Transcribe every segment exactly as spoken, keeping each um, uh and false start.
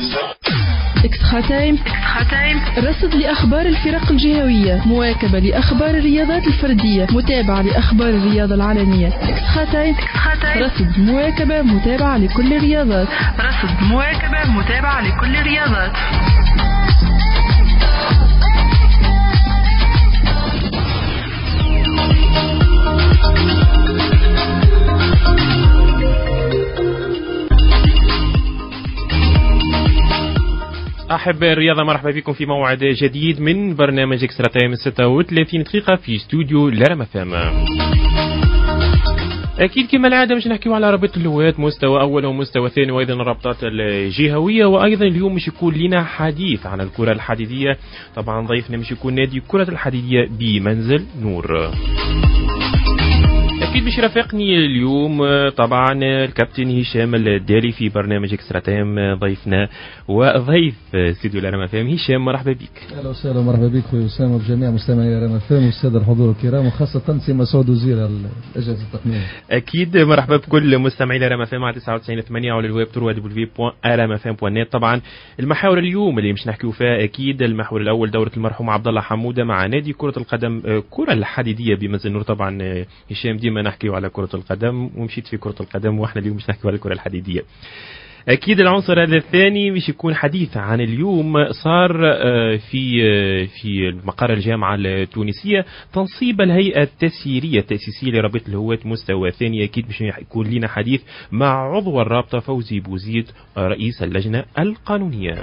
إكسترا تايم رصد لأخبار الفرق الجهوية، مواكبة لأخبار الرياضات الفردية، متابعة لأخبار الرياضة العالمية. إكسترا تايم رصد مواكبة متابعة لكل الرياضات رصد مواكبة متابعة لكل الرياضات. أحب الرياضة، مرحبا بكم في موعد جديد من برنامج إكسترا تايم ستة وثلاثين دقيقة في استوديو لارما فام. أكيد كما العادة مش نحكيو على رابطة الهواة مستوى أول ومستوى ثاني وأيضا الرابطات الجهوية، وأيضا اليوم مش يكون لنا حديث عن الكرة الحديدية. طبعا ضيفنا مش يكون نادي كرة الحديدية بمنزل نور. أكيد مش رافقني اليوم طبعا الكابتن هشام الدالي في برنامج إكسترا تايم، ضيفنا وضيف استوديو لارما فام. هشام مرحبا بك. أهلا وسهلا ومرحبا بك خويا أسامة وبجميع مستمعي لارما فام والسادة الحضور الكرام، وخاصة سي مسعود وزير الأجهزة التقنية. أكيد مرحبا بكل مستمعي لارما فام على تسعة وتسعين ثمانية على الويب دبليو دبليو دبليو دوت ارما فام دوت نت. طبعا المحاور اليوم اللي مش نحكيو فيها أكيد المحور الأول دورة المرحوم عبد الله حمودة مع نادي كرة القدم كرة الحديدية بمنزل نور. طبعا هشام ديما نحكيو على كرة القدم ومشيت في كرة القدم، واحنا اليوم مش نحكي على الكرة الحديدية. أكيد العنصر هذا الثاني مش يكون حديث عن اليوم صار في في مقر الجامعة التونسية تنصيب الهيئة التسييرية التأسيسية لرابطة الهواة مستوى ثاني. أكيد مش يكون لنا حديث مع عضو الرابطة فوزي بوزيد رئيس اللجنة القانونية.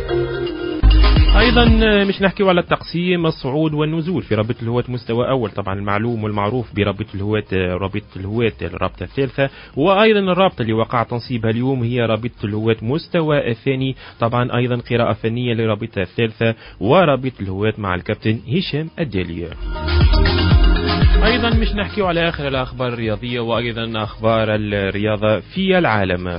أيضا مش نحكي على التقسيم الصعود والنزول في رابطة الهواة مستوى أول. طبعا المعلوم والمعروف برابطة الهواة رابطة الهواة الرابطة الثالثة، وأيضا الرابطة اللي وقع تنصيبها اليوم هي رابطة الهواة مستوى الثاني. طبعا أيضا قراءة فنية لرابطة الثالثة ورابطة الهواة مع الكابتن هشام الدالي. أيضا مش نحكي على آخر الأخبار الرياضية وأيضا أخبار الرياضة في العالم.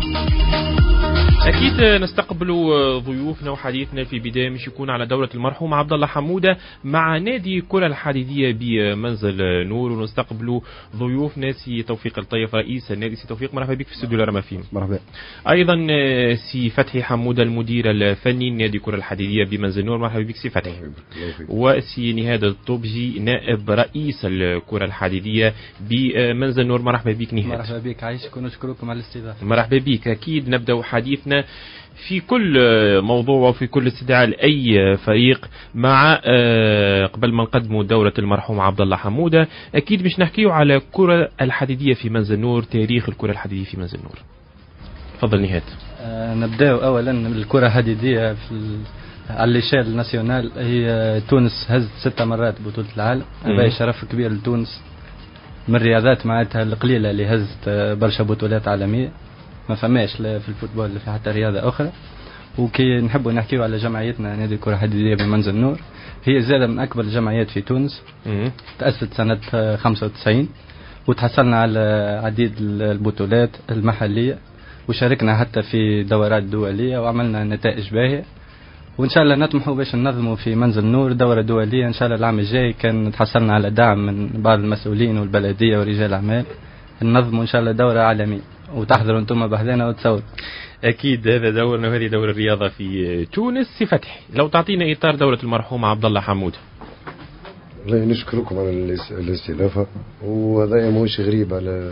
أكيد نستقبل ضيوفنا وحديثنا في بداية مش يكون على دورة المرحوم عبد الله حمودة مع نادي كرة الحديدية بمنزل نور، ونستقبل ضيوفنا سي توفيق الطيف رئيس النادي. سي توفيق مرحبا بك في استوديو لارما فام. مرحبا. أيضا سي فتحي حمودة المدير الفني نادي كرة الحديدية بمنزل نور. مرحبا بك سي فتحي. وسي نهاد الطوبجي نائب رئيس الكرة الحديدية بمنزل نور. مرحبا بك نهاد. مرحبا بك عايشك ونشكركم على الاستضافة. مرحبا بك. أكيد نبدأ حديثنا في كل موضوع وفي كل استدعاء لأي فريق مع قبل ما نقدموا دورة المرحوم عبد الله حمودة. أكيد مش نحكيه على الكرة الحديدية في منزل نور، تاريخ الكرة الحديدية في منزل نور. تفضل نهاد. آه نبدأ أولا بالكرة الحديدية في على الليشيل الناسيونال. هي تونس هزت ستة مرات بطولة العالم، هذا شرف كبير لتونس من الرياضات معناتها القليلة اللي هزت برشا بطولات عالمية، ما فماش لا في الفوتبول لا في حتى رياضة أخرى. وكي نحبوا نحكيو على جمعيتنا نادي الكرة الحديدية بمنزل نور، هي زادة من أكبر الجمعيات في تونس، تأسست سنة خمسة وتسعين وتحصلنا على عديد البطولات المحلية وشاركنا حتى في دورات دولية وعملنا نتائج باهية، وإن شاء الله نطمحوا باش ننظموا في منزل نور دورة دولية إن شاء الله العام الجاي. كان تحصلنا على دعم من بعض المسؤولين والبلدية ورجال الأعمال، ننظموا إن شاء الله دورة عالمية وتحضروا أنتم بحذنا وتصور. أكيد هذا دورنا وهذه دور الرياضة في تونس. سي فتحي لو تعطينا إطار دورة المرحوم عبد الله حمودة. الله نشكركم على الاستضافة، وهذا موش غريب على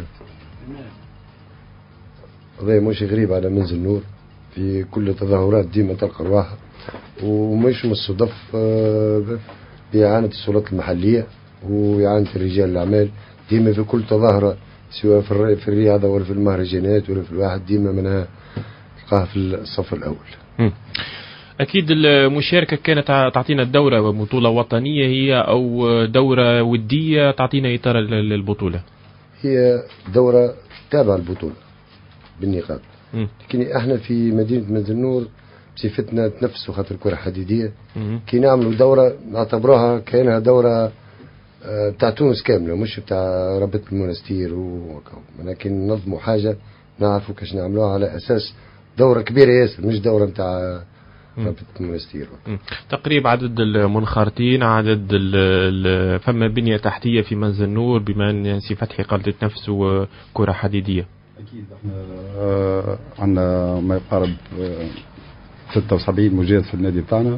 هذا موش غريب على منزل نور. في كل تظاهرات ديما تلقى رواحها، ومش من الصدف بإعانة السلطات المحلية وإعانة رجال الأعمال ديما في كل تظاهرة، سواء في الرياضة ولا في المهرجانات ولا في الواحد ديما منها تلقاها في الصف الأول. أكيد المشاركة كانت تعطينا الدورة بطولة وطنية هي أو دورة ودية، تعطينا إطار البطولة. هي دورة تابعة البطولة بالنقاط، لكن احنا في مدينة منزل نور بصفتنا تنفسوا خاطر الكرة الحديدية كي نعملوا دورة نعتبروها كأنها دورة بتاع تونس كاملة، مش بتاع رابطة المنستير وكذا، لكن نظموا حاجة نعرفوا كاش نعملوها على أساس دورة كبيرة ياسر، مش دورة بتاع رابطة المنستير. تقريبا عدد المنخرطين، عدد فما بنية تحتية في منزل نور، بما أن سي فتحي قال تنفسوا كرة حديدية. أكيد احنا عندنا ما يقارب ستة وسبعين مجاز في النادي بتاعنا،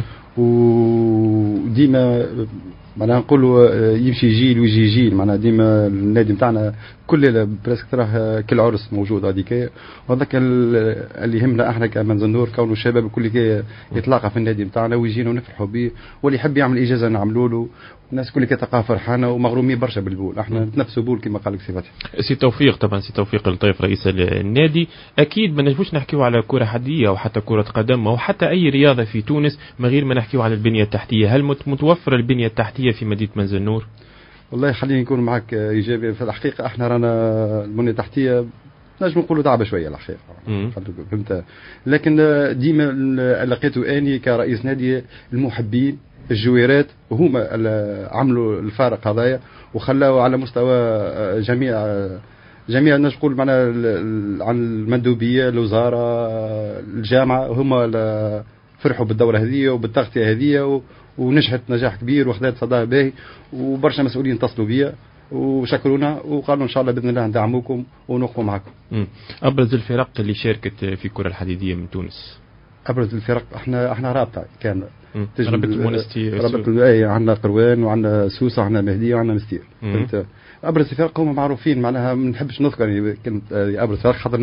وديما معناها نقولوا يمشي جيل ويجي جيل. معناها ديما النادي بتاعنا كل بريسك تراه كل عرس موجود هذيك، وهذاك اللي يهمنا احنا كمنزل نور كونه الشباب الكل يتلاقى في النادي بتاعنا ويجينا ونفرحوا به، واللي يحب يعمل اجازه نعملوا له. الناس كل تلقاها فرحانه ومغرومين برشا بالبول، احنا نتنفسوا بول كما قال لك سي فتحي. سي توفيق طبعا سي توفيق الطيف رئيس النادي، اكيد ما نجموش نحكيو على كره حديه او حتى كره قدم او حتى اي رياضه في تونس من غير ما نحكيو على البنيه التحتيه. هل متوفره البنيه التحتيه في مدينه منزل نور؟ والله خليني نكون معك ايجابي. في الحقيقه احنا رانا البنيه التحتيه نجم نقولوا تعبه شويه الحقيقه، فهمت. لكن ديما لقيته اني كرئيس نادي المحبين الجويرات وهما عملوا الفارق هذايا وخلاوا على مستوى جميع جميع نقول معنا عن المندوبيه الوزاره الجامعه هما فرحوا بالدوره هذه وبالتغطيه هذه ونجحت نجاح كبير واخذت صدى باهي، وبرشا مسؤولين اتصلوا بيا وشكرونا وقالوا ان شاء الله باذن الله ندعموكم ونوقفوا معكم. ابرز الفرق اللي شاركت في الكره الحديديه من تونس؟ ابرز الفرق احنا احنا رابطه كامله، رابطه المونستي، رابطه اي عندنا قروان وعندنا سوسه وعندنا مهديه وعندنا مستير. فهمت. ابرز الفرق هم معروفين، معناها ما نحبش نذكر يعني كلمه ابرز فرق خاطر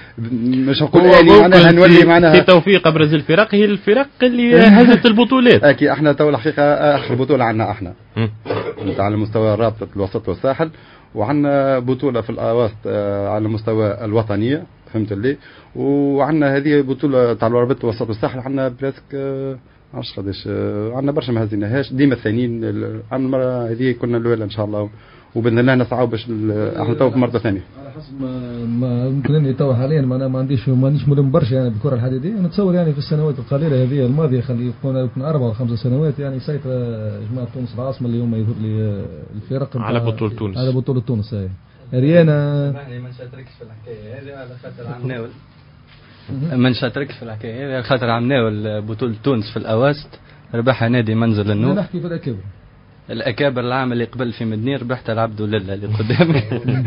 مش نقول يعني معناها نولي معناها في توفيق. ابرز الفرق هي الفرق اللي هزت البطولات. اكيد احنا تو الحقيقه اخر بطوله عندنا احنا على مستوى رابطه الوسط والساحل، وعندنا بطوله في الاواسط على المستوى الوطنيه، فهمت لي. وعندنا هذه بطوله تاع رابطه الوسط والساحل عندنا بريسك عرفش قداش عندنا برشا ما هزيناهاش، ديما الثانيين. عن المره هذه كنا الاولى ان شاء الله، وباذن الله نسعوا باش احنا تو في مرة ثانية. على حسب ما ما ممكن اني تو حاليا ما ما عنديش ما عنديش ملم برشا يعني بالكره الحديديه. نتصور يعني في السنوات القليله هذه الماضيه خلي يكون اربع او خمس سنوات يعني سيطر جماعه تونس العاصمه اللي هم يظهر لي الفرق على بطوله تونس على بطوله تونس. هاي ريانا ما نشاركش في الحكايه هذه على خاطر عمناول ما نشاركش في الحكايه هذه على خاطر عمناول بطوله تونس في الاواسط ربحها نادي منزل النور. نحكي في الاكابر الأكابر العام اللي قبل في مدنير ربحت العبد لله اللي قدامي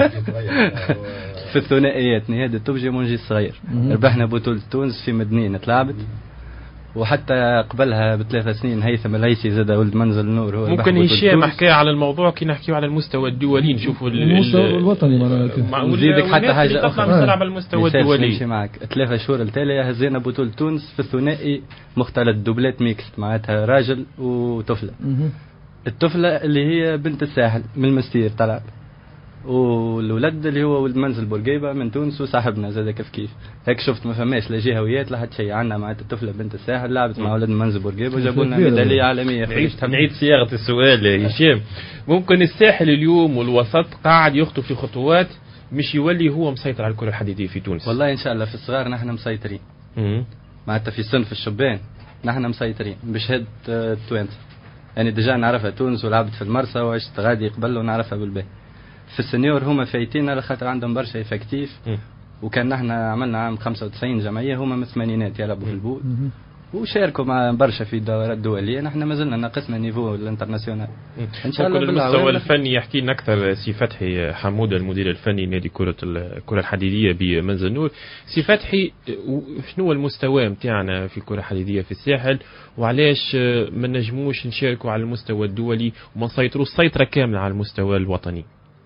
في الثنائيات نهاية التوبجي مونجي الصغير. ربحنا بطولة تونس في مدنين تلعبت، وحتى قبلها بثلاث سنين هيثم العيسي زاد ولد منزل النور هو ممكن هشام حكاية على الموضوع كي نحكيو على المستوى الدولي نشوفوا المستوى الوطني نزيدك حتى حاجة أخرى على المستوى الدولي. نمشي معك ثلاثة شهور التالية هزينا بطولة تونس في الثنائي مختلط دوبلات ميكست معناتها راجل وطفلة. الطفلة اللي هي بنت الساحل من المستير تلعب، والولد اللي هو ولد منزل بورقيبة من تونس وصاحبنا زاد كيف كيف هيك. شفت ما فماش لا جهويات لا حتى شيء، عندنا مع الطفلة بنت الساحل لعبت مع ولد منزل بورقيبة وجابوا لنا ميدالية عالمية. نعيد نعيد صياغة السؤال يا هشام. ممكن الساحل اليوم والوسط قاعد يخطو في خطوات مش يولي هو مسيطر على الكرة الحديدية في تونس؟ والله إن شاء الله في الصغار نحن مسيطرين، معناتها في صنف الشبان نحن مسيطرين بشهادة التوانسة. يعني ديجا نعرفها تونس ولعبت في المرسى وعشت غادي قبل ونعرفها بالباهي. في السنيور هما فايتين على خاطر عندهم برشا افكتيف، وكان نحنا عملنا عام خمسة وتسعين جمعيه هما من الثمانينات يلعبوا في البول وشاركوا مع برشا في الدورات الدوليه. نحن ما زلنا ناقصنا نيفو الانترناسيونال ان شاء الله. المستوى الفني يحكي لنا اكثر سي فتحي حموده المدير الفني نادي كره الكره الحديديه بمنزل نور. سي فتحي شنو هو المستوى نتاعنا في الكره الحديديه في الساحل، وعلاش ما نجموش نشاركوا على المستوى الدولي وما نسيطروا السيطره كامله على المستوى الوطني؟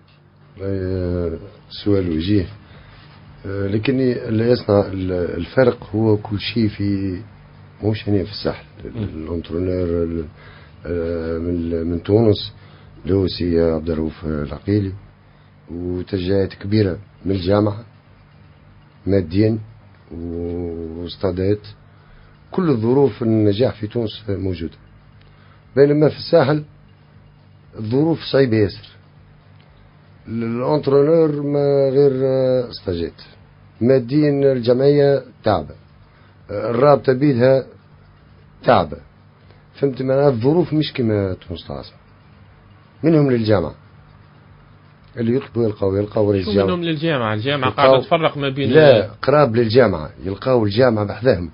سؤال وجيه، لكن اللي يصنع الفرق هو كل شيء في موش هنا في الساحل. الانترونور من من تونس اللي هو سي عبد الرؤوف العقيلي، وتشجيعات كبيرة من الجامعة ماديا واستادات. كل الظروف النجاح في تونس موجودة، بينما في الساحل الظروف صعيبة ياسر. الانترونور ما غير استاجات ماديا، الجمعية تعبة، الرابطة بيدها تعبة، فهمت معناها الظروف مش كما تونس العاصمة. منهم للجامعة اللي يطلبوا يلقاو يلقاو رئيس الجامعة. منهم للجامعة، الجامعة قاعدة تفرق ما بين لا قراب للجامعة يلقاو الجامعة بحذاهم.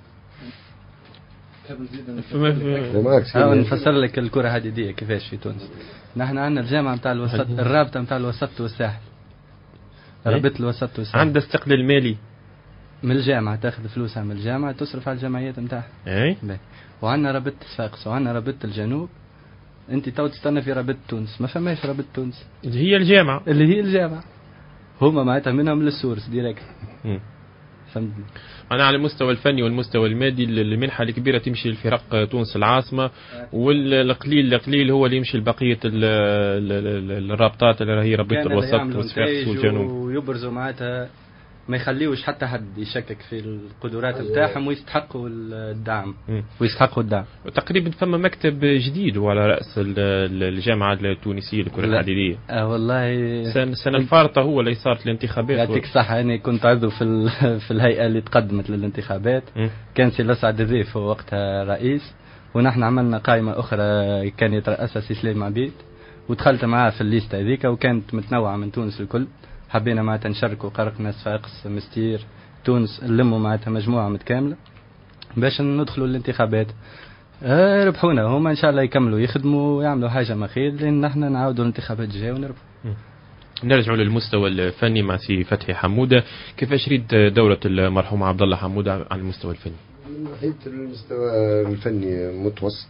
نفسر لك الكرة الحديدية كيفاش في تونس. نحن عندنا الجامعة نتاع الوسط، الرابطة نتاع الوسط والساحل، رابطة الوسط والساحل عندها استقلال مالي من الجامعة تاخذ فلوسها من الجامعة تصرف على الجمعيات نتاعها. اي وعندنا رابطة صفاقس وعندنا رابطة الجنوب. انت تو تستنى في رابطة تونس، ما فماش رابطة تونس اللي هي الجامعة اللي هي الجامعة هما معناتها منهم للسورس ديريكت. فهمتني. أنا على المستوى الفني والمستوى المادي المنحة الكبيرة تمشي لفرق تونس العاصمة، والقليل القليل هو اللي يمشي لبقية الرابطات اللي هي رابطة الوسط والصفاقس والجنوب، ويبرزوا معناتها ما يخليوش حتى حد يشكك في القدرات نتاعهم ويستحقوا الدعم ويستحقوا الدعم. تقريبا ثم مكتب جديد وعلى رأس الجامعة التونسية للكرة الحديدية. آه والله السنة الفارطة هو اللي صارت الانتخابات. يعطيك الصحة، أنا كنت عضو في في الهيئة اللي تقدمت للانتخابات. م. كان سي لسعد الذيف هو وقتها رئيس، ونحن عملنا قائمة أخرى كان يترأسها سي سليم عبيد، ودخلت معاه في الليستة هذيك وكانت متنوعة من تونس الكل. حبينا معناتها نشاركوا قرقنا صفاقس مستير تونس نلموا معناتها مجموعة متكاملة باش ندخلوا الانتخابات. آه ربحونا هما ان شاء الله يكملوا يخدموا ويعملوا حاجة ما خير، لان نحن نعاودوا الانتخابات الجاية ونربحوا. نرجع للمستوى الفني مع سي فتحي حمودة، كيفاش ريد دورة المرحوم عبد الله حمودة على المستوى الفني؟ من ناحية المستوى الفني متوسط.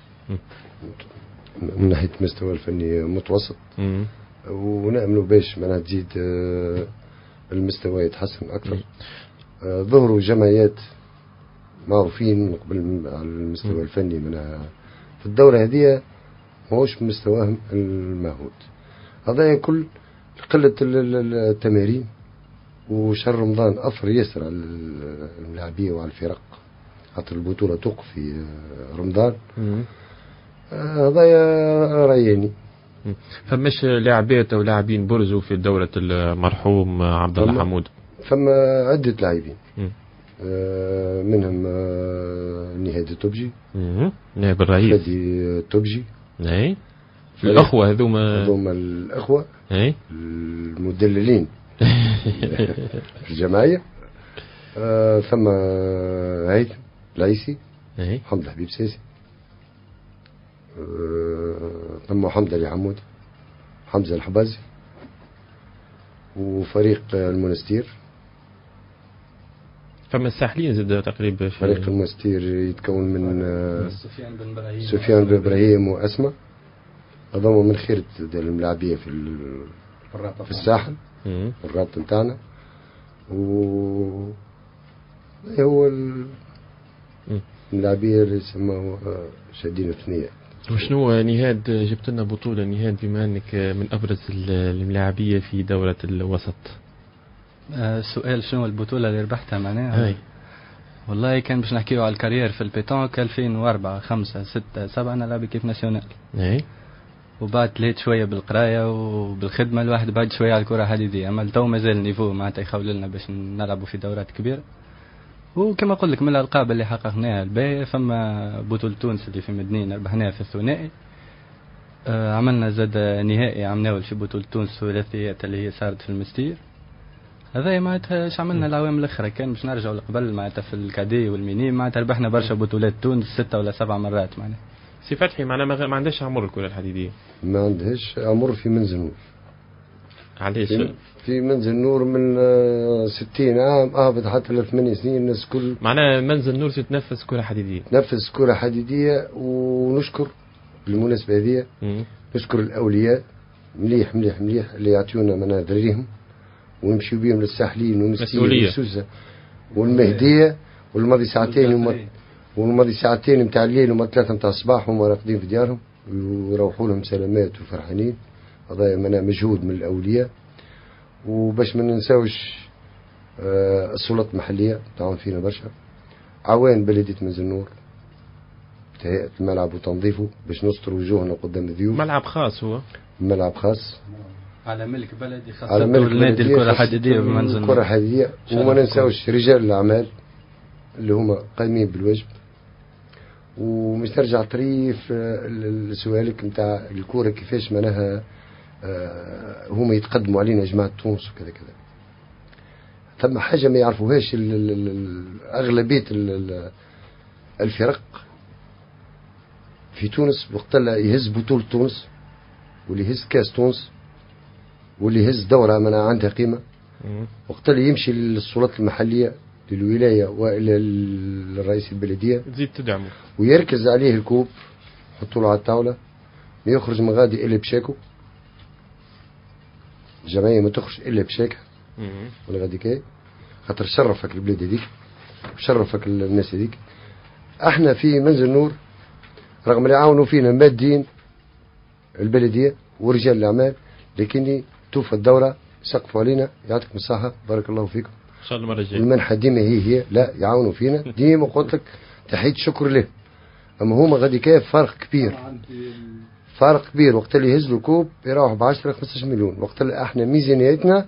من ناحية المستوى الفني متوسط. م. ونأملوا باش معناها تزيد المستوى يتحسن أكثر. ظهروا جمعيات معروفين قبل على المستوى الفني منها في الدورة هذه ماهوش مستواهم المعهود. هذا كل قلة التمارين، وشهر رمضان أثر ياسر على اللاعبين وعلى الفرق، خاطر البطولة توقف في رمضان. هذا رأيني. فماش لاعبات او لاعبين برزوا في دورة المرحوم عبد الله حمود؟ فما عدة لاعبين آه منهم آه نهاد التوبجي، نائب الرئيس فادي التوبجي، اي الاخوة هذوما هذوما الاخوة اي المدللين في الجمعية. آه ثم هيثم العيسي، حمد الحبيب ساسي، ثم حمد علي حمود، حمزة الحبازي، وفريق المنستير. فما الساحلين زاد تقريبا. فريق المنستير يتكون من سفيان بن إبراهيم سفيان بن إبراهيم وأسماء، هذوما من خيرة الملاعبية في في الساحل الرابط نتاعنا. و هو الملاعبية اللي يسموه شادين الثنية. وشنو نهاد جبت لنا بطولة نهاد بما أنك من أبرز الملاعبية في دورة الوسط؟ آه سؤال شنو البطولة اللي ربحتها معناها؟ هاي. والله كان باش نحكيو على الكارير في البيتونك ألفين وأربعة خمسة ستة سبعة أنا لعب كيف ناسيونال. هاي. وبعد تليت شوية بالقراية وبالخدمة الواحد بعد شوية على الكرة الحديدية، أما تو مازال نيفو معناتها يخول لنا باش نلعبوا في دورات كبيرة. وكما قلت لك من الألقاب اللي حققناها الباهية فما بطولة تونس اللي في مدنين ربحناها في الثنائي. آه عملنا زاد نهائي عمناول في بطولة تونس ثلاثيات اللي هي صارت في المستير. هذا معناتها اش عملنا العوام الاخرى كان باش نرجعوا لقبل معناتها في الكادي والميني معناتها ربحنا برشا بطولات تونس ستة ولا سبع مرات معناتها. سي فتحي معناها ما عندهاش عمر الكرة الحديدية؟ ما عندهاش عمر في منزل نور. علاش؟ في منزل نور من ستين عام اهبط حتى ل ثمانية سنين الناس كل معناها منزل نور تتنفس كرة حديدية. تنفس كرة حديدية. ونشكر بالمناسبة هذه نشكر الأولياء مليح مليح مليح اللي يعطيونا منا ذريهم ونمشي بهم للساحلين ونسكين وسوسة والمهدية والماضي ساعتين وما والماضي ساعتين متاع الليل وما ثلاثة متاع الصباح وهم راقدين في ديارهم ويروحوا لهم سلامات وفرحانين. هذا منا مجهود من الأولياء. وباش ما ننساوش آه السلطات المحلية تعاون فينا برشا. عوان بلدية منزل نور تهيئة الملعب وتنظيفه باش نستر وجوهنا قدام الضيوف. ملعب خاص هو ملعب خاص على ملك بلدي خاصة على ملك النادي الكرة الحديدية بمنزل الكرة الحديدية. وما ننساوش رجال الأعمال اللي هما قايمين بالواجب. ومش نرجع طريف لسؤالك نتاع الكرة كيفاش معناها آه هما يتقدموا علينا جماعة تونس وكذا كذا. ثم حاجة ما يعرفوهاش أغلبية الفرق في تونس وقت اللي يهز بطولة تونس واللي يهز كاس تونس واللي يهز دورة من عندها قيمة وقت اللي يمشي للسلطات المحلية للولاية وإلى الرئيس البلدية تزيد تدعمه ويركز عليه الكوب، حطوا له على الطاولة، ما يخرج من غادي إلا بشاكو، الجمعية ما تخرج إلا بشاكها ولا غادي كاي، خاطر شرفك البلاد هذيك وشرفك الناس هذيك. احنا في منزل نور رغم اللي يعاونوا فينا مادين البلدية ورجال الأعمال، لكني توفى الدورة سقفوا علينا، يعطيكم الصحة بارك الله فيكم إن شاء الله المرة الجاية. المنحة ديما هي هي لا يعاونوا فينا ديما، قلت لك تحية شكر له. أما هما غادي كيف فرق كبير، فرق كبير. وقت اللي يهزوا الكوب يروح بعشرة خمسة مليون، وقت اللي احنا ميزانيتنا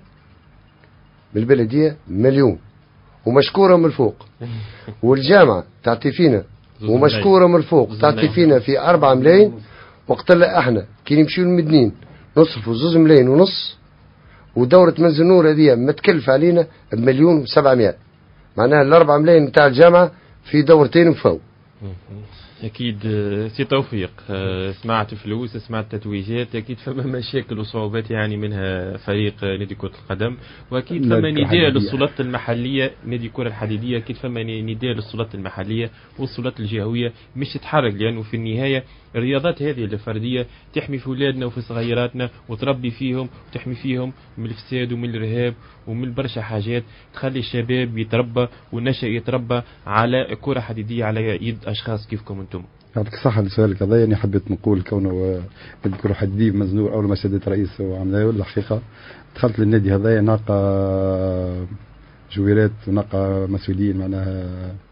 بالبلدية مليون ومشكورة من الفوق، والجامعة تعطي فينا ومشكورة من الفوق تعطي فينا في أربعة ملايين. وقت اللي احنا كي نمشيو المدنين نصرفوا زوز ملايين ونص، ودورة منزل نور هذه ما تكلف علينا بمليون وسبعمائة، معناها الأربعة ملايين نتاع الجامعة في دورتين وفوق. أكيد سي توفيق، سمعت فلوس، سمعت تتويجات، أكيد فما مشاكل وصعوبات يعني منها فريق نادي كرة القدم، وأكيد فما نداء للسلطات المحلية. نادي كرة الحديدية أكيد فما نداء للسلطات المحلية والسلطات الجهوية مش تتحرك، لأنه في النهاية الرياضات هذه الفردية تحمي في أولادنا وفي صغيراتنا وتربي فيهم وتحمي فيهم من الفساد ومن الإرهاب ومن برشا حاجات، تخلي الشباب يتربى والنشأ يتربى على كرة حديدية على يد أشخاص كيفكم أنتم. يعطيك الصحة لسؤالك هذا. يعني حبيت نقول كونه الكرة حديدية مزنور أول ما سدت رئيس وعملها الحقيقة دخلت للنادي هذا ناقة جويرات وناقة مسؤولين معناها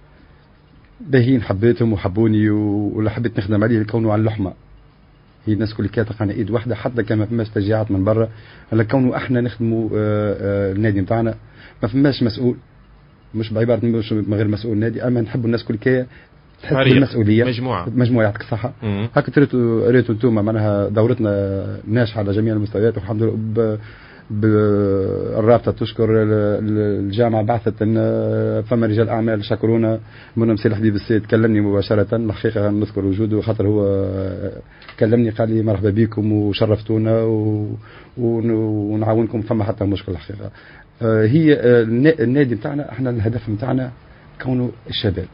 باهين، حبيتهم وحبوني ولا حبيت نخدم عليه كونه على اللحمة. هي الناس كل كاتق على ايد واحدة، حتى كان ما فماش تشجيعات من برا، على كونه احنا نخدموا النادي متاعنا ما فماش مسؤول، مش بعبارة مش غير مسؤول نادي، اما نحبوا الناس كل كيا تحس بالمسؤولية. مجموعة مجموعة يعطيك الصحة. هكا تريتوا ريتوا انتم معناها دورتنا ناجحة على جميع المستويات والحمد لله. بالرابطة تشكر الجامعة بعثت ان فما رجال اعمال شكرونا، منهم سي الحبيب السيد كلمني مباشرة، الحقيقة نذكر وجوده خاطر هو كلمني قال لي مرحبا بكم وشرفتونا ونعاونكم فما حتى مشكلة. الحقيقة هي النادي بتاعنا احنا الهدف بتاعنا كونه الشباب،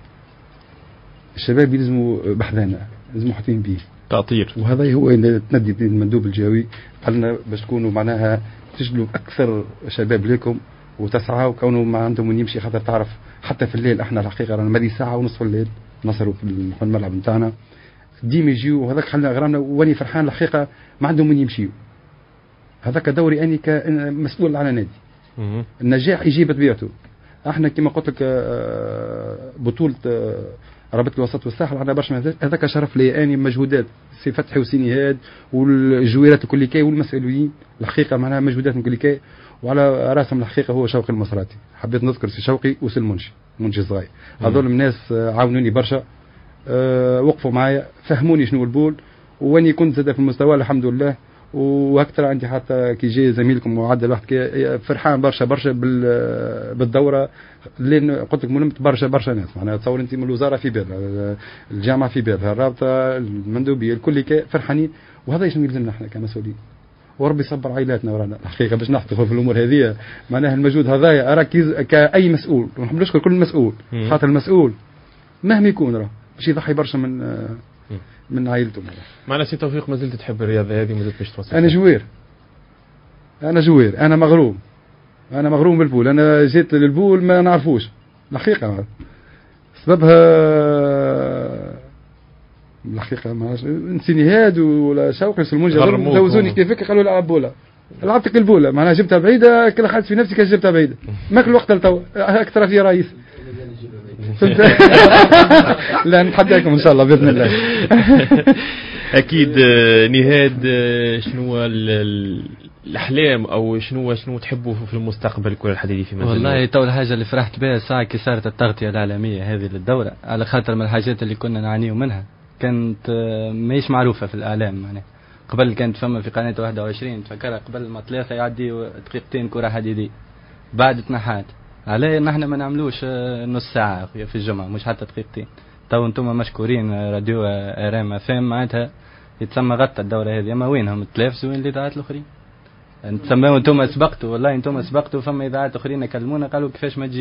الشباب يلزموا بحذانا، يلزموا حاطين به تأطير، وهذا هو اللي تندي المندوب الجهوي قالنا باش تكونوا معناها تجلوا أكثر شباب لكم وتسعوا كونوا ما عندهم من يمشي، خاطر تعرف حتى في الليل احنا الحقيقة رانا مالي ساعة ونصف الليل نصروا في الملعب نتاعنا ديما يجيو، وهذاك خلنا غرامنا واني فرحان الحقيقة ما عندهم من يمشيوا. هذاك دوري أني كمسؤول على نادي النجاح يجيب بطبيعته. احنا كما قلت لك بطولة رابطة الوسط والساحل على برشا، هذاك شرف لي اني مجهودات سي فتحي وسي نهاد والجويرات الكل كاي والمسؤولين الحقيقه معناها مجهودات من كل كاي، وعلى راسهم الحقيقه هو شوقي المصراتي. حبيت نذكر سي شوقي وسي المنشي منشي صغير، هذول الناس عاونوني برشا، أه وقفوا معايا فهموني شنو البول، واني كنت زاد في المستوى الحمد لله. واكثر عندي حتى كي جاي زميلكم معدل واحد فرحان برشا برشا بالدوره، لان قلت لك ملمت برشا برشا ناس معناها تصور انت من الوزاره في بالها، الجامعه في بالها، الرابطه، المندوبيه، الكل فرحانين. وهذا شنو يلزمنا احنا كمسؤولين، وربي يصبر عائلاتنا ورانا الحقيقه باش نحتفظ في الامور هذه. معناها المجهود هذايا اراك كاي مسؤول، ونحب نشكر كل مسؤول، خاطر المسؤول مهما يكون راه باش يضحي برشا من من عائلته. معنا سي توفيق، ما زلت تحب الرياضه هذه، ما زلت باش توصل؟ انا جوير، انا جوير، انا مغروم، انا مغروم بالبول. انا جيت للبول ما نعرفوش الحقيقه، سببها الحقيقه ما نسيني هاد ولا شوقي سلمون جوزوني كيفك، قالوا لعب بوله، لعبتك البوله معناها جبتها بعيده، كل حد في نفسي كان جبتها بعيده، ماك الوقت لتو اكثر في رئيس. لا نتحداكم ان شاء الله باذن الله. اكيد. نهاد، شنو الاحلام او شنو شنو تحبوا في المستقبل الكره الحديديه في منزل؟ والله تو الحاجه اللي فرحت بها ساعه كي صارت التغطيه العالميه هذه للدوره، على خاطر من الحاجات اللي كنا نعانيو منها كانت ماهيش معروفه في الاعلام. معناها قبل كانت فما في قناه واحد وعشرين تفكرها قبل ما ثلاثه يعدي دقيقتين كره حديديه، بعد تنحات عليه نحن ما نعملوش نص ساعه في الجمعه، مش حتى دقيقتين. تو انتم مشكورين راديو ارام فام معناتها يتسمى غطى الدوره هذه، اما وينهم التلفز وين الاذاعات الاخرين؟ تسموا انتم سبقتوا، والله انتم سبقتوا. فما اذاعات اخرين كلمونا قالوا كيفاش ما تجيوش،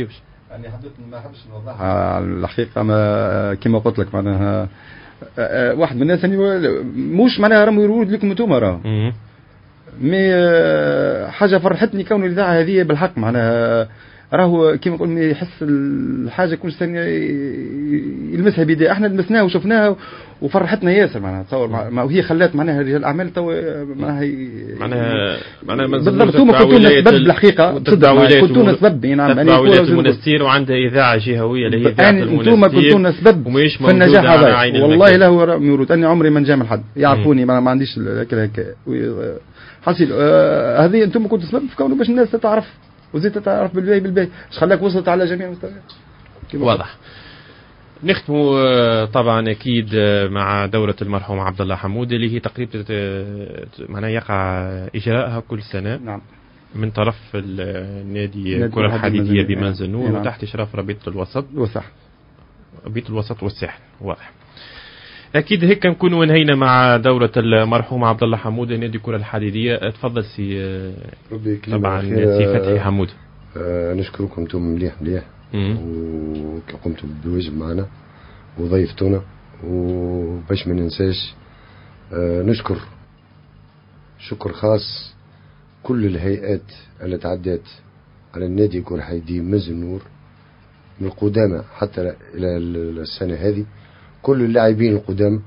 يعني حبيت ما حبش نوضحها على الحقيقه، ما كما قلت لك معناها واحد من الناس يعني مش معناها راهم يرود لكم انتم راه مي حاجه فرحتني كون الاذاعه هذه بالحق معناها راهو كيما نقول يحس الحاجه كل ثانيه يلمسها بيديه، احنا لمسناها وشفناها وفرحتنا ياسر معناها تصور مع وهي خلات معناها رجال الاعمال تو معناها معناها معناها بالضبط هما كنتوا سبب الحقيقه كنتوا سبب نعم يعني ولايه المنستير وعندها اذاعه جهويه اللي هي اذاعه المنستير انتم كنتوا سبب في النجاح هذا والله لا ميرود اني عمري ما نجامل حد يعرفوني ما عنديش هكا هكا حصيل آه هذه انتم كنتوا سبب في كونه باش الناس تعرف وزيت تعرف بالباهي بالباهي اش خلاك وصلت على جميع المستويات. واضح. نختم طبعا اكيد مع دوره المرحوم عبد الله حمود اللي هي تقريبا معناها يقع اجراءها كل سنه. نعم. من طرف النادي الكره الحديديه بمنزل نور نعم. وتحت اشراف رابطه الوسط والساحل. رابطه الوسط والساحل. واضح. اكيد هيك نكونوا انهينا مع دوره المرحوم عبد الله حمود نادي الكره الحديديه. تفضل سي طبعا سي فتحي حمود. آه نشكركم انتم مليح مليح وقمتم بالواجب معنا وضيفتونا وباش ما ننساش آه نشكر شكر خاص كل الهيئات اللي تعدت على النادي الكره الحديديه منزل نور من القدامى حتى الى السنه هذه، كل اللاعبين القدام